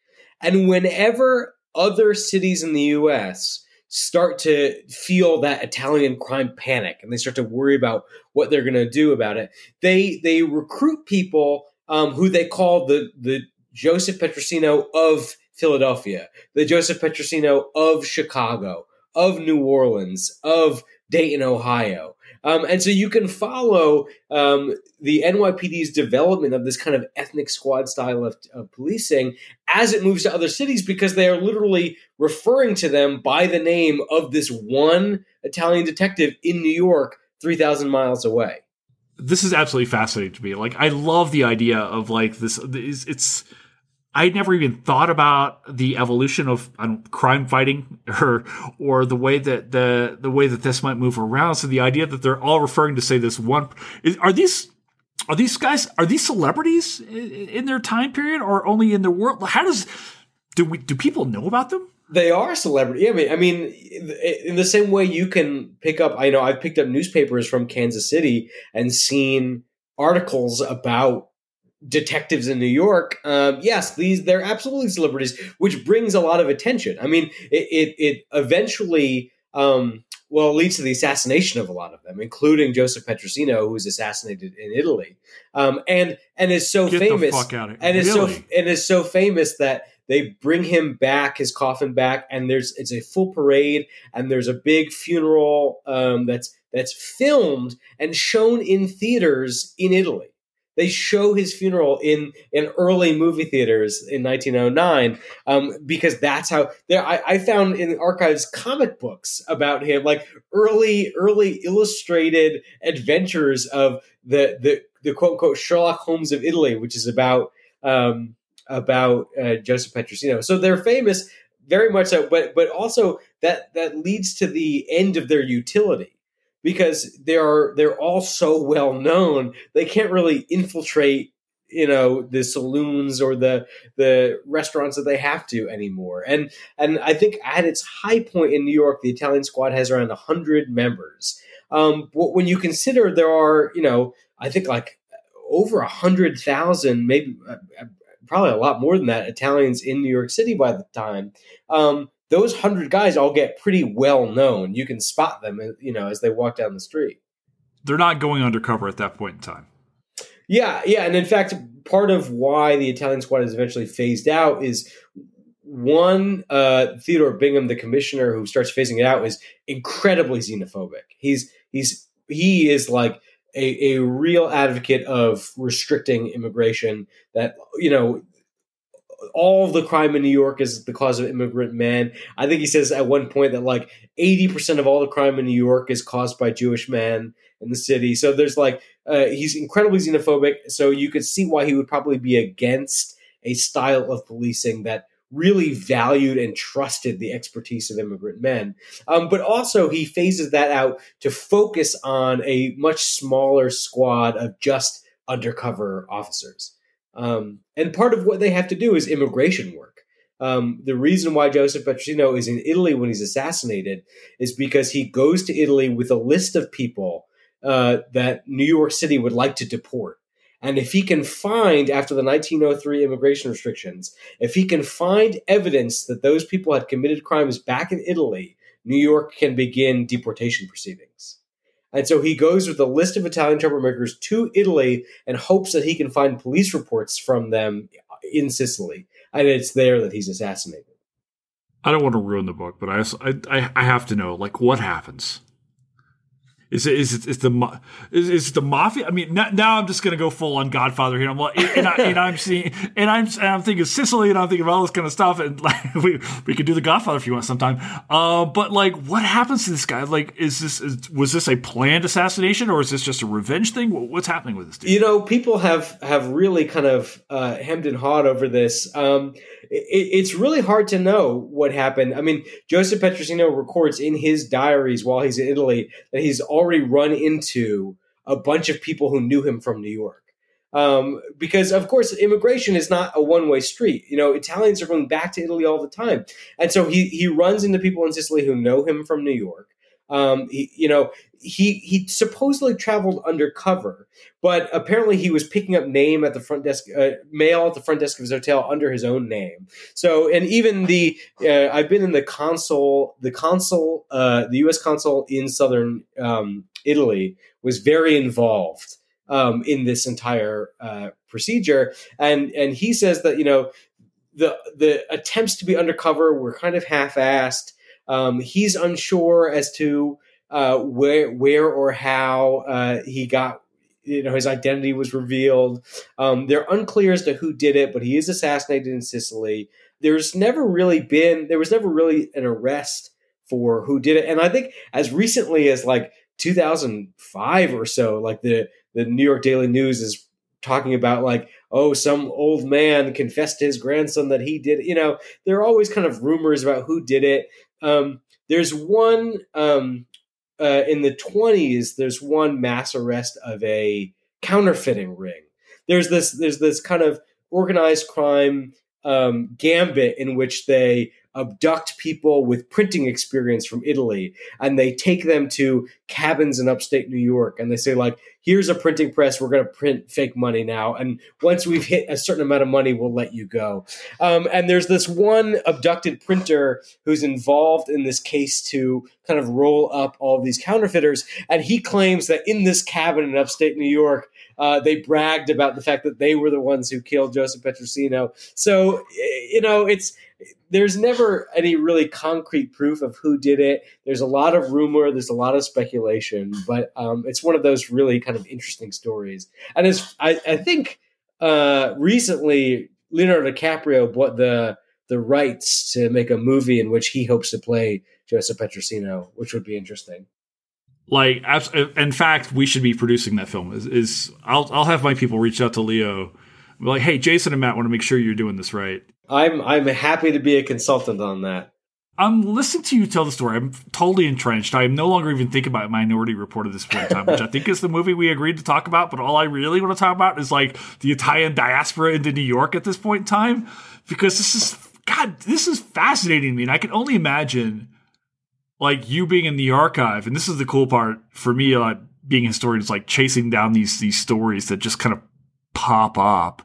And whenever other cities in the U S start to feel that Italian crime panic and they start to worry about what they're going to do about it, they they recruit people Um, who they call the the Joseph Petrosino of Philadelphia, the Joseph Petrosino of Chicago, of New Orleans, of Dayton, Ohio. Um, and so you can follow um, the N Y P D's development of this kind of ethnic squad style of, of policing as it moves to other cities, because they are literally referring to them by the name of this one Italian detective in New York, three thousand miles away. This is absolutely fascinating to me. Like, I love the idea of like this. It's, it's I never even thought about the evolution of I don't, crime fighting or or the way that the the way that this might move around. So the idea that they're all referring to say this one is, are these are these guys are these celebrities in, in their time period or only in their world? How does do we do people know about them? They are celebrity. I mean, I mean, in the same way you can pick up, I know I've picked up newspapers from Kansas City and seen articles about detectives in New York. Um, yes, these they're absolutely celebrities, which brings a lot of attention. I mean, it it, it eventually um, well leads to the assassination of a lot of them, including Joseph Petrosino, who was assassinated in Italy, um, and and is so Get famous, the fuck out of here. and is Really? so and is so famous that they bring him back, his coffin back, and there's it's a full parade, and there's a big funeral um, that's that's filmed and shown in theaters in Italy. They show his funeral in, in early movie theaters in nineteen oh nine um, because that's how there. I, I found in the archives comic books about him, like early early illustrated adventures of the the the quote unquote Sherlock Holmes of Italy, which is about. Um, about uh, Joseph Petrosino. So they're famous very much so, but but also that that leads to the end of their utility, because they are they're all so well known, they can't really infiltrate, you know, the saloons or the the restaurants that they have to anymore. And and I think at its high point in New York, the Italian Squad has around one hundred members. Um, but when you consider there are, you know, I think like over one hundred thousand, maybe uh, probably a lot more than that, Italians in New York City by the time, um, those hundred guys all get pretty well known. You can spot them, you know, as they walk down the street. They're not going undercover at that point in time. Yeah, yeah. And in fact, part of why the Italian Squad is eventually phased out is one, uh, Theodore Bingham, the commissioner who starts phasing it out, is incredibly xenophobic. He's, he's, he is like, A, a real advocate of restricting immigration, that, you know, all of the crime in New York is the cause of immigrant men. I think he says at one point that like eighty percent of all the crime in New York is caused by Jewish men in the city. So there's like, uh, he's incredibly xenophobic. So you could see why he would probably be against a style of policing that really valued and trusted the expertise of immigrant men. Um, but also he phases that out to focus on a much smaller squad of just undercover officers. Um, and part of what they have to do is immigration work. Um, the reason why Joseph Petrosino is in Italy when he's assassinated is because he goes to Italy with a list of people uh, that New York City would like to deport. And if he can find, after the nineteen oh three immigration restrictions, if he can find evidence that those people had committed crimes back in Italy, New York can begin deportation proceedings. And so he goes with a list of Italian troublemakers to Italy and hopes that he can find police reports from them in Sicily. And it's there that he's assassinated. I don't want to ruin the book, but I I, I have to know, like, what happens? Is it is it is the is, is it the mafia? I mean, now, now I'm just going to go full on Godfather here. I'm like, and, I, and I'm seeing, and I'm and I'm thinking Sicily, and I'm thinking of all this kind of stuff. And like, we we could do the Godfather if you want sometime. Uh, but like, what happens to this guy? Like, is this is, was this a planned assassination, or is this just a revenge thing? What's happening with this dude? You know, people have have really kind of uh, hemmed and hawed over this. Um, it, it's really hard to know what happened. I mean, Joseph Petrosino records in his diaries while he's in Italy that he's already run into a bunch of people who knew him from New York. Um, because, of course, immigration is not a one-way street. You know, Italians are going back to Italy all the time. And so he he runs into people in Sicily who know him from New York. Um, he, you know, he he supposedly traveled undercover, but apparently he was picking up name at the front desk, uh, mail at the front desk of his hotel under his own name. So, and even the uh, I've been in the consul, the consul, uh, the U S consul in southern um, Italy was very involved um, in this entire uh, procedure, and and he says that you know the the attempts to be undercover were kind of half-assed. Um, he's unsure as to uh, where, where or how uh, he got, you know, his identity was revealed. Um, they're unclear as to who did it, but he is assassinated in Sicily. There's never really been, there was never really an arrest for who did it. And I think as recently as like two thousand five or so, like the, the New York Daily News is talking about like, oh, some old man confessed to his grandson that he did it. You know, there are always kind of rumors about who did it. Um, there's one um, uh, in the twenties. There's one mass arrest of a counterfeiting ring. There's this. There's this kind of organized crime um, gambit in which they abduct people with printing experience from Italy, and they take them to cabins in upstate New York, and they say like, here's a printing press, we're going to print fake money now, and once we've hit a certain amount of money, we'll let you go. Um, and there's this one abducted printer who's involved in this case to kind of roll up all of these counterfeiters, and he claims that in this cabin in upstate New York, uh, they bragged about the fact that they were the ones who killed Joseph Petrosino. So, you know, it's there's never any really concrete proof of who did it. There's a lot of rumor. There's a lot of speculation, but um, it's one of those really kind of interesting stories. And as I, I think uh, recently, Leonardo DiCaprio bought the the rights to make a movie in which he hopes to play Joseph Petrosino, which would be interesting. Like, in fact, we should be producing that film. Is, is I'll I'll have my people reach out to Leo, be like, hey, Jason and Matt want to make sure you're doing this right. I'm I'm happy to be a consultant on that. I'm listening to you tell the story. I'm totally entrenched. I am no longer even thinking about Minority Report at this point in time, which I think is the movie we agreed to talk about. But all I really want to talk about is like the Italian diaspora into New York at this point in time, because this is God. This is fascinating to me, and I can only imagine like you being in the archive. And this is the cool part for me, like being a historian, is like chasing down these these stories that just kind of pop up.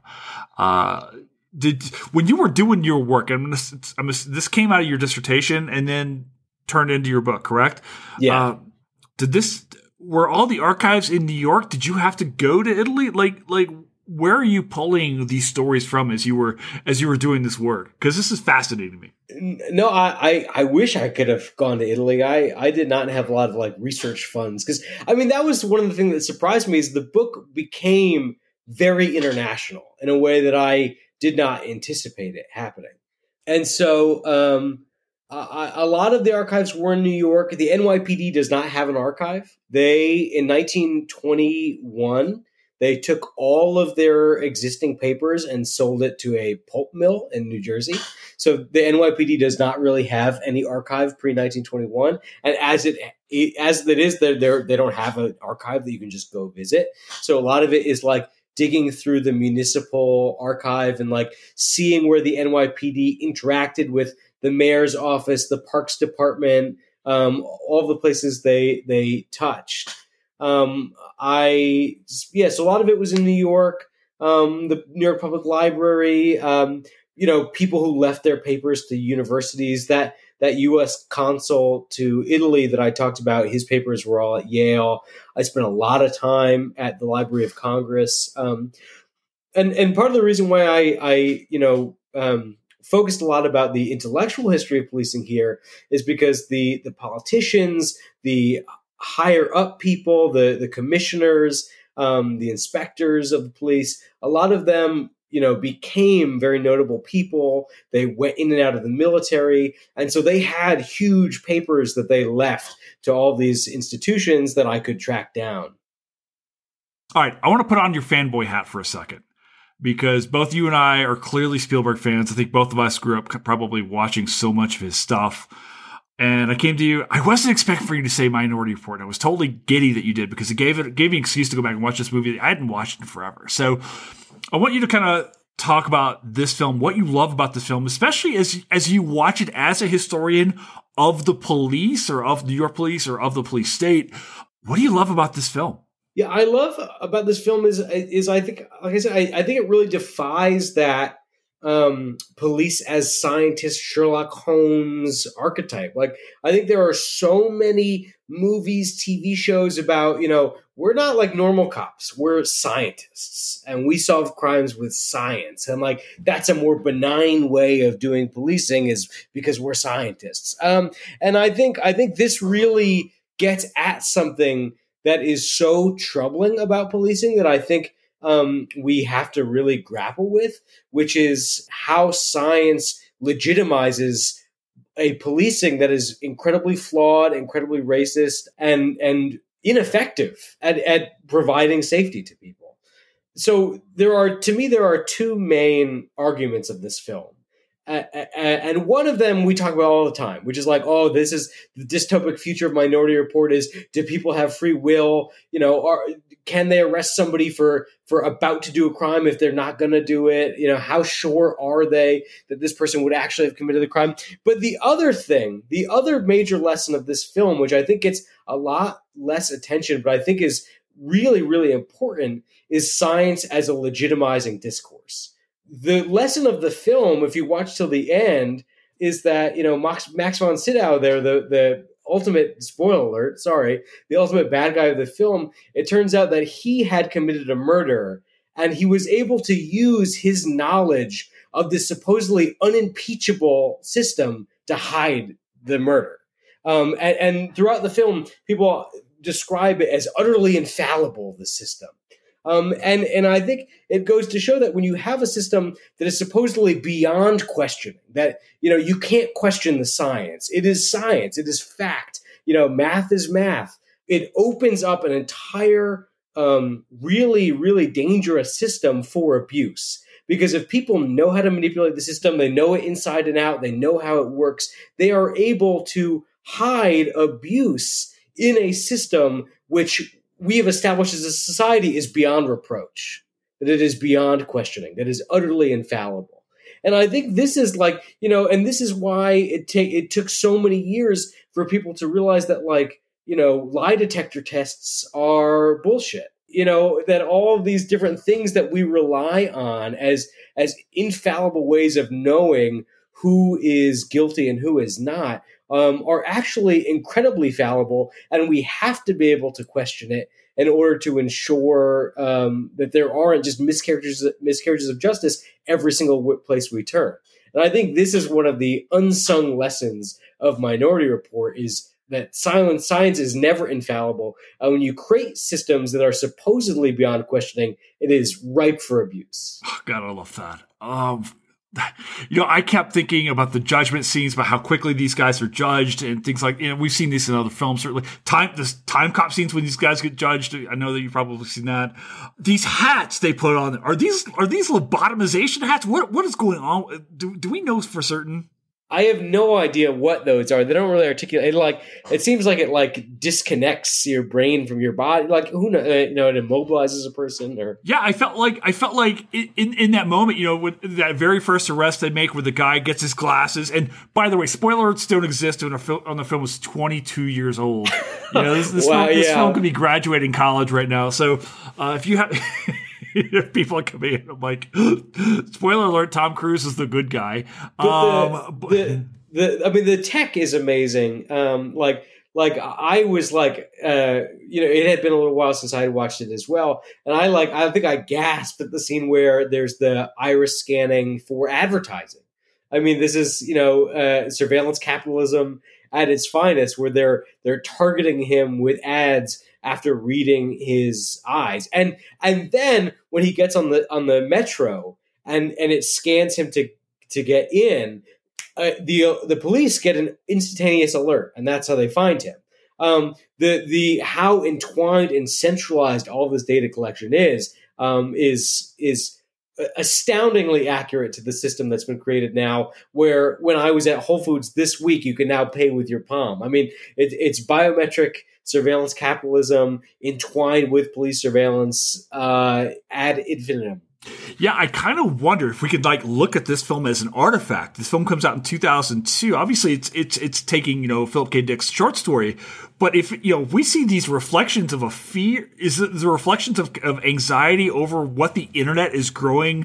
Uh, Did when you were doing your work, I'm, gonna, I'm gonna, this came out of your dissertation and then turned into your book, correct? Yeah. Uh, did this were all the archives in New York? Did you have to go to Italy? Like, like where are you pulling these stories from as you were as you were doing this work? Because this is fascinating to me. No, I, I, I wish I could have gone to Italy. I, I did not have a lot of like research funds because I mean that was one of the things that surprised me is the book became very international in a way that I did not anticipate it happening. And so um, a, a lot of the archives were in New York. The N Y P D does not have an archive. They, in nineteen twenty-one, they took all of their existing papers and sold it to a pulp mill in New Jersey. So the N Y P D does not really have any archive pre nineteen twenty-one, and as it as it is, they they don't have an archive that you can just go visit. So a lot of it is like digging through the municipal archive and like seeing where the N Y P D interacted with the mayor's office, the parks department, um, all the places they they touched. Um, I yeah, so a lot of it was in New York, um, the New York Public Library. Um, you know, people who left their papers to universities. That that U S consul to Italy that I talked about, his papers were all at Yale. I spent a lot of time at the Library of Congress, um, and and part of the reason why I I you know. Um, focused a lot about the intellectual history of policing here is because the the politicians, the higher up people, the the commissioners, um, the inspectors of the police, a lot of them, you know, became very notable people. They went in and out of the military, and so they had huge papers that they left to all these institutions that I could track down. All right, I want to put on your fanboy hat for a second, because both you and I are clearly Spielberg fans. I think both of us grew up probably watching so much of his stuff. And I came to you, I wasn't expecting for you to say Minority Report. I was totally giddy that you did, because it gave it gave me an excuse to go back and watch this movie. I hadn't watched it in forever. So I want you to kind of talk about this film, what you love about this film, especially as as you watch it as a historian of the police or of New York police or of the police state. What do you love about this film? Yeah, I love about this film is is I think, like I said, I, I think it really defies that um, police as scientist Sherlock Holmes archetype. Like, I think there are so many movies, T V shows about, you know, we're not like normal cops, we're scientists, and we solve crimes with science, and like that's a more benign way of doing policing is because we're scientists. Um, and I think I think this really gets at something that is so troubling about policing that I think um, we have to really grapple with, which is how science legitimizes a policing that is incredibly flawed, incredibly racist, and and ineffective at, at providing safety to people. So there are, to me, there are two main arguments of this film. Uh, and one of them we talk about all the time, which is like, oh, this is the dystopic future of Minority Report is, do people have free will? You know, are, can they arrest somebody for, for about to do a crime if they're not going to do it? You know, how sure are they that this person would actually have committed the crime? But the other thing, the other major lesson of this film, which I think gets a lot less attention, but I think is really, really important, is science as a legitimizing discourse. The lesson of the film, if you watch till the end, is that, you know, Max, Max von Sydow there, the, the ultimate, spoiler alert, sorry, the ultimate bad guy of the film, it turns out that he had committed a murder, and he was able to use his knowledge of this supposedly unimpeachable system to hide the murder. Um, and, and throughout the film, people describe it as utterly infallible, the system. Um, and, and I think it goes to show that when you have a system that is supposedly beyond questioning, that, you know, you can't question the science. It is science. It is fact. You know, math is math. It opens up an entire, um, really, really dangerous system for abuse. Because if people know how to manipulate the system, they know it inside and out, they know how it works, they are able to hide abuse in a system which we have established as a society is beyond reproach, that it is beyond questioning, that is utterly infallible. And I think this is like, you know, and this is why it take it took so many years for people to realize that, like, you know, lie detector tests are bullshit. You know, that all of these different things that we rely on as as infallible ways of knowing who is guilty and who is not um, are actually incredibly fallible, and we have to be able to question it in order to ensure um, that there aren't just miscarriages miscarriages of justice every single place we turn. And I think this is one of the unsung lessons of Minority Report, is that silent science is never infallible. Uh, when you create systems that are supposedly beyond questioning, it is ripe for abuse. Oh, God, I love that. Um, you know, I kept thinking about the judgment scenes, about how quickly these guys are judged and things like, you know, we've seen this in other films, certainly. Time, this time cop scenes when these guys get judged. I know that you've probably seen that. These hats they put on, are these, are these lobotomization hats? What, what is going on? Do, do we know for certain? I have no idea what those are. They don't really articulate. It like it seems like it like disconnects your brain from your body. Like who knows? You know, it immobilizes a person. Or yeah, I felt like I felt like in in that moment, you know, with that very first arrest they make, where the guy gets his glasses. And by the way, spoiler alerts don't exist when a film on the film was twenty-two years old. You know, this, this, wow, film, this yeah. film could be graduating college right now. So uh, if you have. People are coming in, I'm like, spoiler alert, Tom Cruise is the good guy. Um, the, the, the, I mean, the tech is amazing. Um, like, like I was like, uh, you know, it had been a little while since I had watched it as well. And I like, I think I gasped at the scene where there's the iris scanning for advertising. I mean, this is, you know, uh, surveillance capitalism at its finest, where they're, they're targeting him with ads after reading his eyes. And and then when he gets on the on the metro and, and it scans him to to get in, uh, the uh, the police get an instantaneous alert, and that's how they find him. Um, the the how entwined and centralized all of this data collection is um, is is astoundingly accurate to the system that's been created now, where when I was at Whole Foods this week, you can now pay with your palm. I mean, it, it's biometric surveillance capitalism entwined with police surveillance uh, ad infinitum. Yeah, I kind of wonder if we could like look at this film as an artifact. This film comes out in two thousand two. Obviously, it's it's it's taking, you know, Philip K. Dick's short story. But if, you know, we see these reflections of a fear, is it the reflections of, of anxiety over what the internet is growing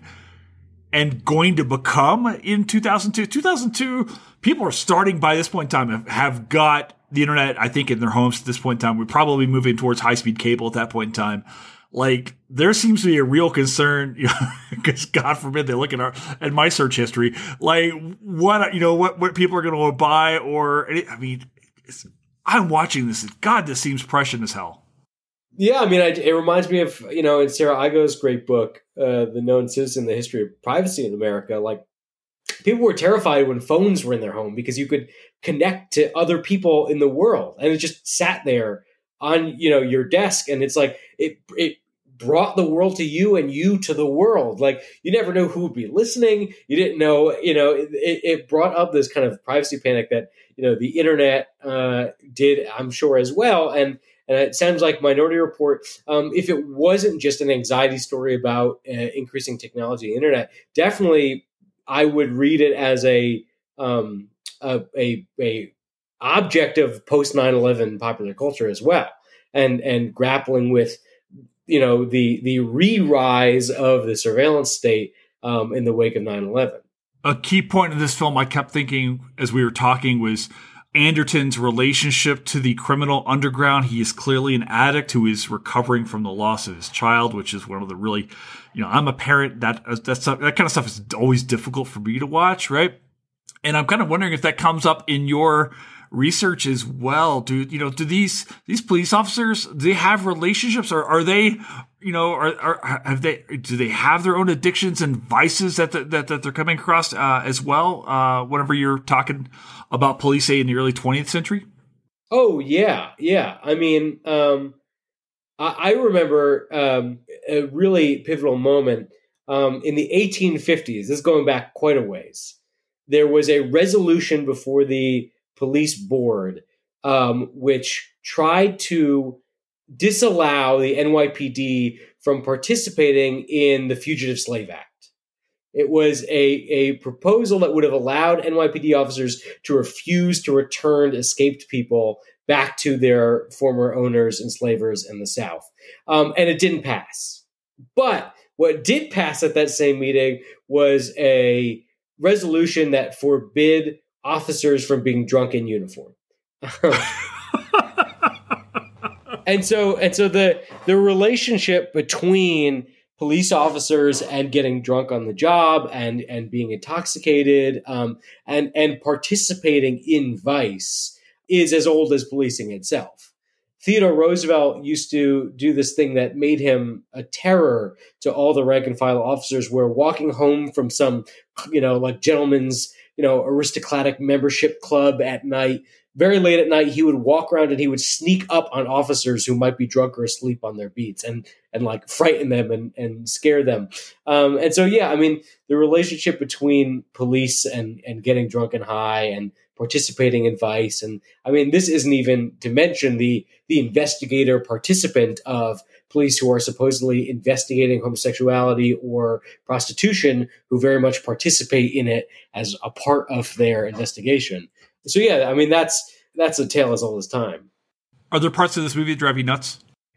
and going to become in two thousand two? two thousand two, people are starting by this point in time, have, have got the internet, I think, in their homes at this point in time. We're probably moving towards high-speed cable at that point in time. Like, there seems to be a real concern, you know, because God forbid they look at our, at my search history, like what, you know, what, what people are going to buy or, I mean, it's, I'm watching this. God, this seems prescient as hell. Yeah, I mean, I, it reminds me of, you know, in Sarah Igo's great book, uh, The Known Citizen, The History of Privacy in America. Like, people were terrified when phones were in their home because you could connect to other people in the world. And it just sat there on, you know, your desk. And it's like, it it brought the world to you and you to the world. Like, you never know who would be listening. You didn't know, you know, it, it brought up this kind of privacy panic that, you know, the internet uh, did, I'm sure, as well. And and it sounds like Minority Report, um, if it wasn't just an anxiety story about uh, increasing technology and internet, definitely I would read it as a um, a, a, a object of post nine eleven popular culture as well, and and grappling with, you know, the the re-rise of the surveillance state um, in the wake of nine eleven. A key point of this film, I kept thinking as we were talking, was Anderton's relationship to the criminal underground. He is clearly an addict who is recovering from the loss of his child, which is one of the really, you know, I'm a parent. That that's that kind of stuff is always difficult for me to watch, right? And I'm kind of wondering if that comes up in your research as well. Do you know? Do these these police officers, do they have relationships, or are they, you know, are, are have they do they have their own addictions and vices that the, that that they're coming across uh, as well? Uh, whenever you're talking about police, say in the early twentieth century. Oh yeah, yeah. I mean, um, I, I remember um, a really pivotal moment um, in the eighteen fifties. This is going back quite a ways. There was a resolution before the police board, um, which tried to disallow the N Y P D from participating in the Fugitive Slave Act. It was a, a proposal that would have allowed N Y P D officers to refuse to return escaped people back to their former owners, enslavers in the South. Um, and it didn't pass. But what did pass at that same meeting was a resolution that forbid officers from being drunk in uniform. and so and so the the relationship between police officers and getting drunk on the job and and being intoxicated um, and and participating in vice is as old as policing itself. Theodore Roosevelt used to do this thing that made him a terror to all the rank and file officers, where walking home from some, you know, like gentleman's, you know, aristocratic membership club at night, very late at night, he would walk around and he would sneak up on officers who might be drunk or asleep on their beats and, and like frighten them and, and scare them. Um, and so, yeah, I mean, the relationship between police and, and getting drunk and high and participating in vice. And I mean, this isn't even to mention the, the investigator participant of police who are supposedly investigating homosexuality or prostitution, who very much participate in it as a part of their investigation. So, yeah, I mean, that's that's a tale as old as time. Are there parts of this movie that drive you nuts?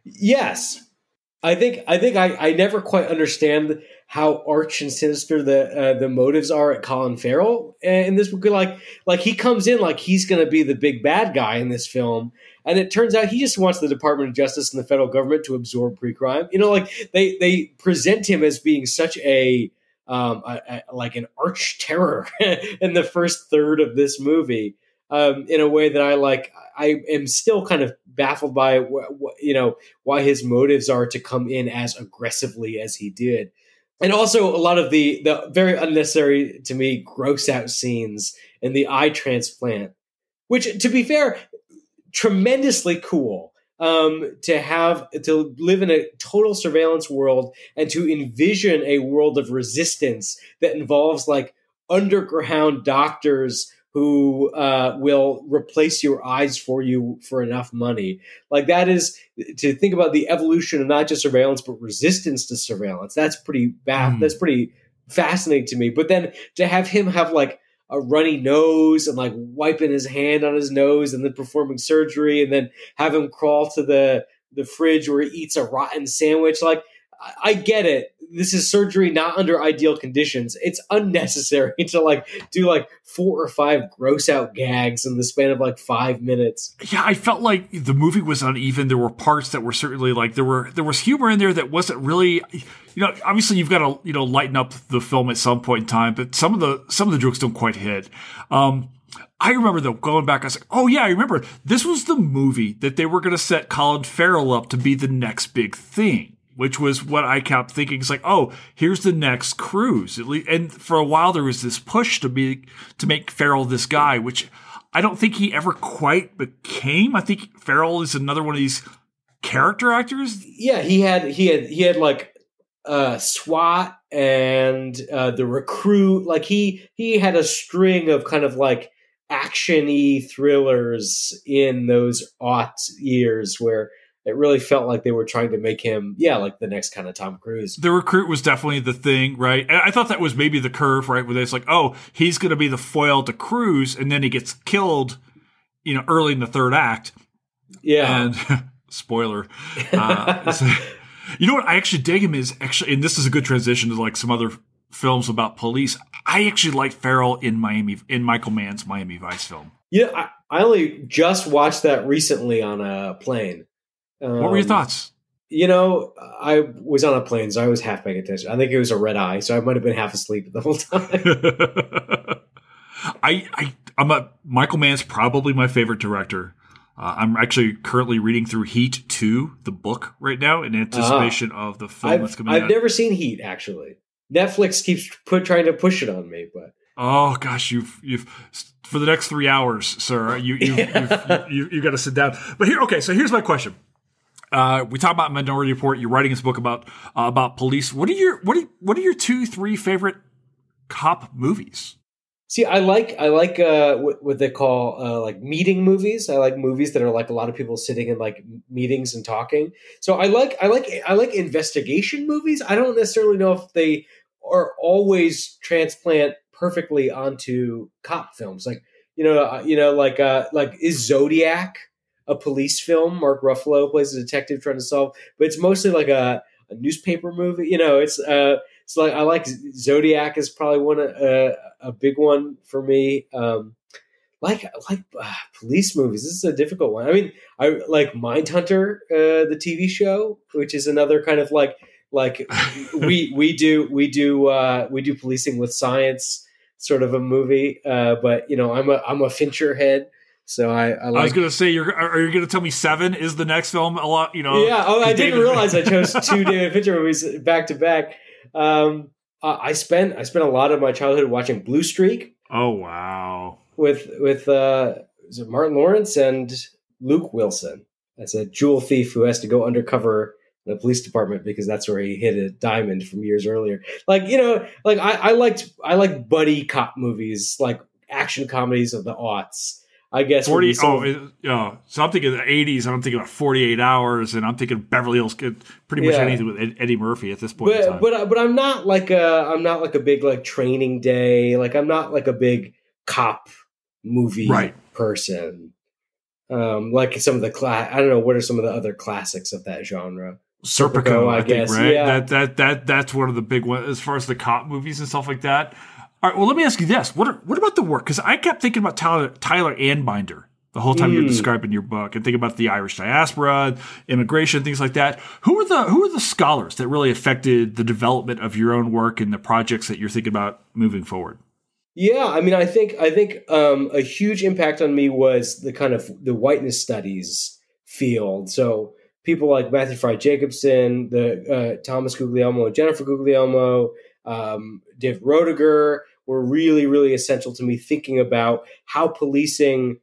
Yes. I think I think I, I never quite understand how arch and sinister the uh, the motives are at Colin Farrell in this movie. Like, like he comes in like he's going to be the big bad guy in this film, and it turns out he just wants the Department of Justice and the federal government to absorb pre-crime. You know, like they they present him as being such a um a, a, like an arch terror in the first third of this movie, um, in a way that I like. I am still kind of baffled by wh- wh- you know why his motives are to come in as aggressively as he did. And also a lot of the, the very unnecessary, to me, gross out scenes in the eye transplant, which, to be fair, tremendously cool um, to have, to live in a total surveillance world and to envision a world of resistance that involves like underground doctors who uh, will replace your eyes for you for enough money. Like that is, to think about the evolution of not just surveillance, but resistance to surveillance. That's pretty bad. Mm. That's pretty fascinating to me. But then to have him have like a runny nose and like wiping his hand on his nose and then performing surgery and then have him crawl to the, the fridge where he eats a rotten sandwich. Like, I get it. This is surgery not under ideal conditions. It's unnecessary to like do like four or five gross out gags in the span of like five minutes. Yeah, I felt like the movie was uneven. There were parts that were certainly like there were there was humor in there that wasn't really, you know, obviously you've got to, you know, lighten up the film at some point in time, but some of the some of the jokes don't quite hit. Um I remember though, going back, I was like, oh yeah, I remember this was the movie that they were going to set Colin Farrell up to be the next big thing. Which was what I kept thinking. It's like, oh, here's the next Cruise. And for a while, there was this push to be to make Farrell this guy, which I don't think he ever quite became. I think Farrell is another one of these character actors. Yeah, he had he had he had like uh, SWAT and uh, The Recruit. Like he he had a string of kind of like action-y thrillers in those aught years where it really felt like they were trying to make him, yeah, like the next kind of Tom Cruise. The Recruit was definitely the thing, right? And I thought that was maybe the curve, right? Where it's like, oh, he's going to be the foil to Cruise, and then he gets killed, you know, early in the third act. Yeah. And spoiler. Uh, so, you know what? I actually dig him is actually, and this is a good transition to like some other films about police. I actually like Farrell in Miami, in Michael Mann's Miami Vice film. Yeah, I, I only just watched that recently on a plane. Um, what were your thoughts? You know, I was on a plane, so I was half paying attention. I think it was a red eye, so I might have been half asleep the whole time. I, I, I'm a Michael Mann's probably my favorite director. Uh, I'm actually currently reading through Heat two, the book, right now in anticipation uh, of the film I've, that's coming I've out. I've never seen Heat, actually. Netflix keeps put, trying to push it on me, but oh gosh, you've you've for the next three hours, sir. You you yeah. you, you, you got to sit down. But here, okay. So here's my question. Uh, we talk about Minority Report. You're writing this book about uh, about police. What are your what are what are your two three favorite cop movies? See, I like I like uh, what, what they call uh, like meeting movies. I like movies that are like a lot of people sitting in like meetings and talking. So I like I like I like investigation movies. I don't necessarily know if they are always transplant perfectly onto cop films. Like you know uh, you know like uh, like is Zodiac a police film? Mark Ruffalo plays a detective trying to solve, but it's mostly like a, a newspaper movie. You know, it's uh, it's like I like Zodiac is probably one uh, a big one for me. Um, like like uh, police movies. This is a difficult one. I mean, I like Mindhunter, uh, the T V show, which is another kind of like like we we do we do uh, we do policing with science sort of a movie. Uh, but you know, I'm a I'm a Fincher head. So I, I, like, I was going to say, you're, are you going to tell me Seven is the next film? A lot, you know. Yeah. Oh, I didn't David- realize I chose two David Fincher movies back to back. Um, I spent I spent a lot of my childhood watching Blue Streak. Oh wow! With with uh, is it Martin Lawrence and Luke Wilson as a jewel thief who has to go undercover in the police department because that's where he hid a diamond from years earlier. Like you know, like I, I liked I like buddy cop movies, like action comedies of the aughts. I guess forty. Some, oh, it, uh, so I'm thinking the eighties. I'm thinking about forty-eight hours, and I'm thinking Beverly Hills Kid. Pretty much yeah. anything with Ed, Eddie Murphy at this point. But in time. but but I'm not like a I'm not like a big like Training Day. Like I'm not like a big cop movie right. person. Um, like some of the class. I don't know what are some of the other classics of that genre. Serpico, Serpico I, I guess. think, right? Yeah. That that that that's one of the big ones as far as the cop movies and stuff like that. All right. Well, let me ask you this: what are, what about the work? Because I kept thinking about Tyler Tyler Anbinder the whole time mm. you're describing your book, and think about the Irish diaspora, immigration, things like that. Who are the who are the scholars that really affected the development of your own work and the projects that you're thinking about moving forward? Yeah, I mean, I think I think um, a huge impact on me was the kind of the whiteness studies field. So people like Matthew Fry Jacobson, the uh, Thomas Guglielmo, Jennifer Guglielmo, um, Dave Roediger were really, really essential to me thinking about how policing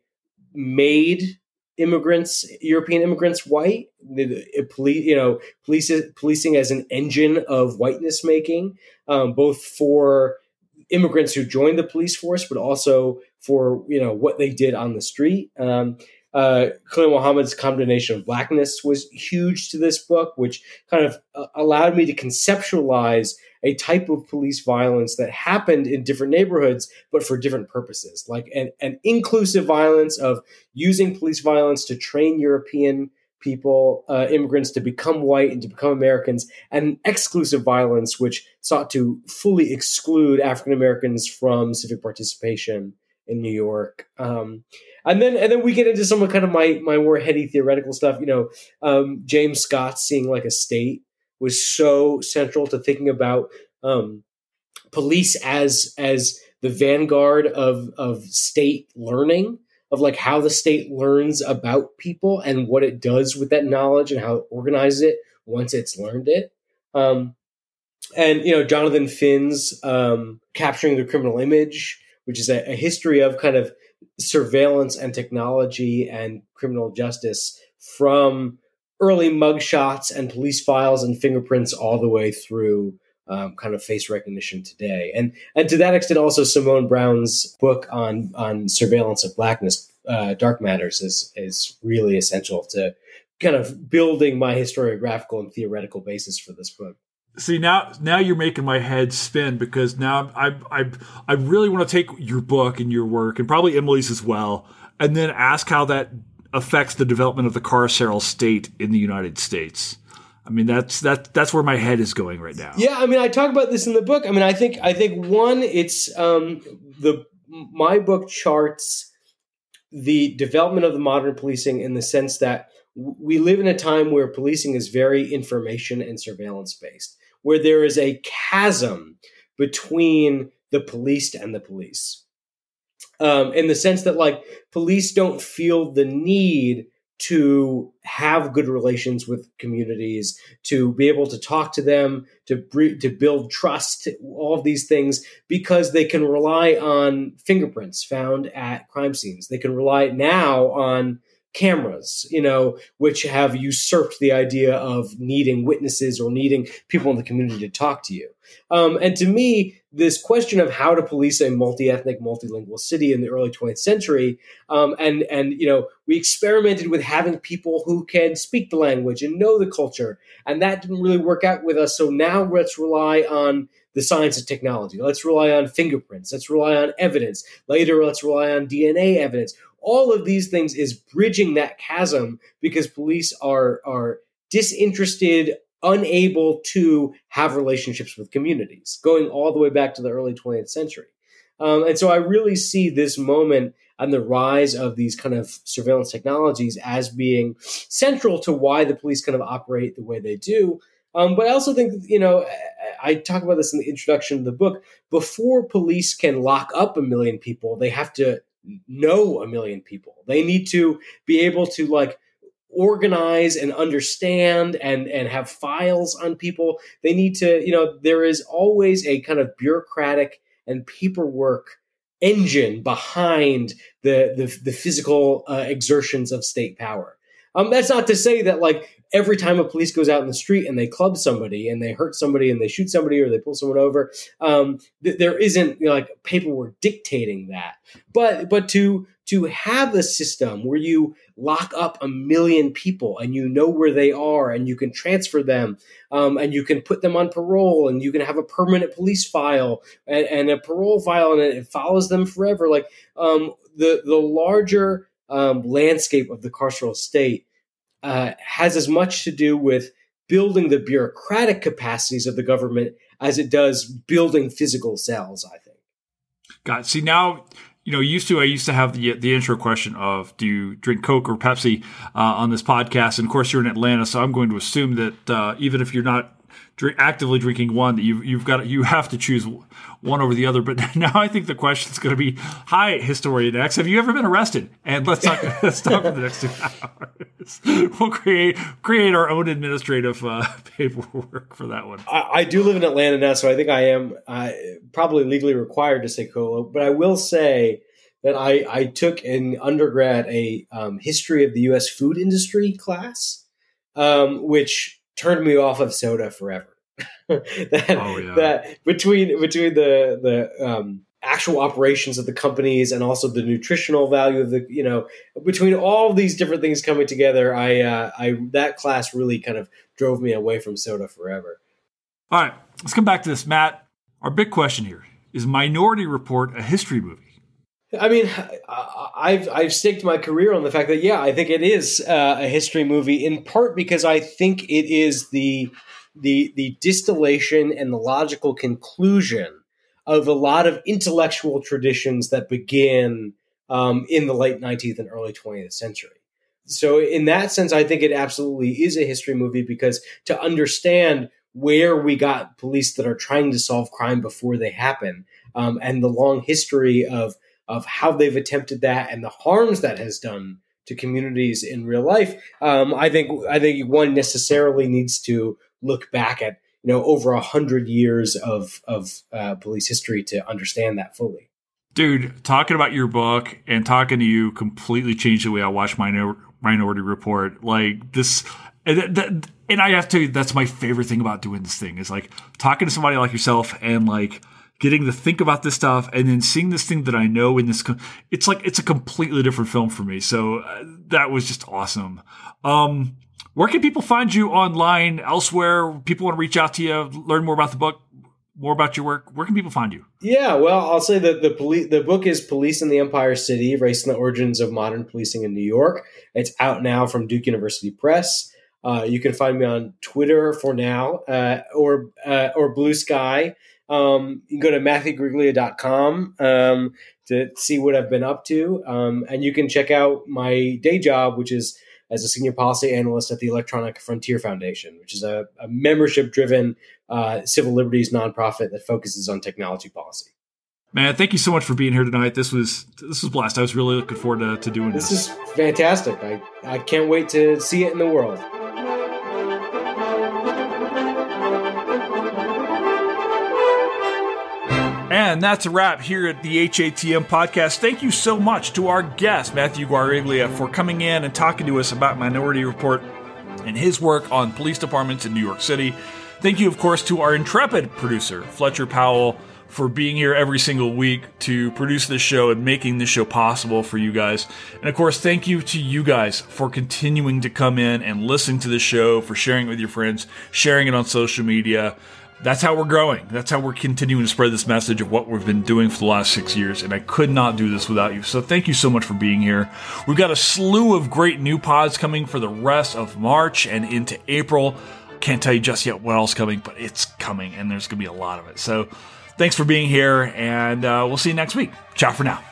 made immigrants, European immigrants, white. The, the, police, you know, police, policing as an engine of whiteness making, um, both for immigrants who joined the police force, but also for, you know, what they did on the street. Um, uh, Khalil Muhammad's Condemnation of Blackness was huge to this book, which kind of uh, allowed me to conceptualize a type of police violence that happened in different neighborhoods, but for different purposes, like an, an inclusive violence of using police violence to train European people, uh, immigrants to become white and to become Americans, and exclusive violence, which sought to fully exclude African Americans from civic participation in New York. Um, and then, and then we get into some of kind of my, my more heady theoretical stuff. You know, um, James Scott's Seeing Like a State was so central to thinking about um, police as, as the vanguard of, of state learning, of like how the state learns about people and what it does with that knowledge and how it organizes it once it's learned it. Um, and, you know, Jonathan Finn's um, Capturing the Criminal Image, which is a, a history of kind of surveillance and technology and criminal justice from early mugshots and police files and fingerprints all the way through Um, kind of face recognition today. And and to that extent, also Simone Brown's book on on surveillance of blackness, uh, Dark Matters, is is really essential to kind of building my historiographical and theoretical basis for this book. See, now now you're making my head spin, because now I I I really want to take your book and your work, and probably Emily's as well, and then ask how that affects the development of the carceral state in the United States. I mean, that's that that's where my head is going right now. Yeah, I mean, I talk about this in the book. I mean, I think I think one, it's um, the my book charts the development of the modern policing in the sense that we live in a time where policing is very information and surveillance based, where there is a chasm between the policed and the police, um, in the sense that like police don't feel the need to have good relations with communities, to be able to talk to them, to bre- to build trust, all of these things, because they can rely on fingerprints found at crime scenes. They can rely now on cameras, you know, which have usurped the idea of needing witnesses or needing people in the community to talk to you. Um, and to me, this question of how to police a multi-ethnic, multilingual city in the early twentieth century, um, and and you know, we experimented with having people who can speak the language and know the culture, and that didn't really work out with us. So now let's rely on the science and technology. Let's rely on fingerprints. Let's rely on evidence. Later, let's rely on D N A evidence. All of these things is bridging that chasm because police are are disinterested, unable to have relationships with communities, going all the way back to the early twentieth century. Um, and so I really see this moment and the rise of these kind of surveillance technologies as being central to why the police kind of operate the way they do. Um, but I also think, you know, I talk about this in the introduction of the book. Before police can lock up a million people, they have to know a million people. They need to be able to like organize and understand and and have files on people. They need to, you know, there is always a kind of bureaucratic and paperwork engine behind the the, the physical uh, exertions of state power. Um, that's not to say that like every time a police goes out in the street and they club somebody and they hurt somebody and they shoot somebody or they pull someone over, um, th- there isn't, you know, like paperwork dictating that. But but to to have a system where you lock up a million people and you know where they are and you can transfer them um, and you can put them on parole and you can have a permanent police file and, and a parole file and it follows them forever. Like um, the the larger um, landscape of the carceral state uh, has as much to do with building the bureaucratic capacities of the government as it does building physical cells, I think. Got it. See, now, you know, used to, I used to have the the intro question of, do you drink Coke or Pepsi uh, on this podcast? And of course, you're in Atlanta, so I'm going to assume that uh, even if you're not drink, actively drinking one, that you've, you've got, you have to choose one over the other. But now I think the question is going to be, hi, Historian X, have you ever been arrested? And let's talk, let's talk for the next two hours. We'll create create our own administrative uh, paperwork for that one. I, I do live in Atlanta now, so I think I am uh, probably legally required to say Colo. But I will say that I, I took in undergrad a um, history of the U S food industry class, um, which turned me off of soda forever. that, oh, yeah. that between between the the um, actual operations of the companies and also the nutritional value of the, you know, between all these different things coming together, I uh, I that class really kind of drove me away from soda forever. All right, let's come back to this, Matt. Our big question here is: Minority Report a history movie? I mean, I've I've staked my career on the fact that, yeah, I think it is uh, a history movie, in part because I think it is the the the distillation and the logical conclusion of a lot of intellectual traditions that begin um, in the late nineteenth and early twentieth century. So in that sense, I think it absolutely is a history movie, because to understand where we got police that are trying to solve crime before they happen, um, and the long history of of how they've attempted that and the harms that has done to communities in real life, um, I think I think one necessarily needs to look back at, you know, over a hundred years of of uh, police history to understand that fully. Dude, talking about your book and talking to you completely changed the way I watch Minor- Minority Report. Like this, and, that, and I have to tell you, that's my favorite thing about doing this thing, is like talking to somebody like yourself and like getting to think about this stuff and then seeing this thing that I know in this. It's like, it's a completely different film for me. So uh, that was just awesome. Um, where can people find you online, elsewhere? People want to reach out to you, learn more about the book, more about your work. Where can people find you? Yeah, well, I'll say that the police, the book is Police in the Empire City, Race and the Origins of Modern Policing in New York. It's out now from Duke University Press. Uh, you can find me on Twitter for now, uh, or uh, or Blue Sky. Um, you can go to matthew griglia dot com um, to see what I've been up to. Um, and you can check out my day job, which is as a senior policy analyst at the Electronic Frontier Foundation, which is a, a membership-driven uh, civil liberties nonprofit that focuses on technology policy. Man, thank you so much for being here tonight. This was this was a blast. I was really looking forward to, to doing this. This is fantastic. I, I can't wait to see it in the world. And that's a wrap here at the H A T M podcast. Thank you so much to our guest, Matthew Guariglia, for coming in and talking to us about Minority Report and his work on police departments in New York City. Thank you, of course, to our intrepid producer, Fletcher Powell, for being here every single week to produce this show and making this show possible for you guys. And of course, thank you to you guys for continuing to come in and listen to the show, for sharing it with your friends, sharing it on social media. That's how we're growing. That's how we're continuing to spread this message of what we've been doing for the last six years. And I could not do this without you. So thank you so much for being here. We've got a slew of great new pods coming for the rest of March and into April. Can't tell you just yet what else is coming, but it's coming and there's going to be a lot of it. So thanks for being here, and uh, we'll see you next week. Ciao for now.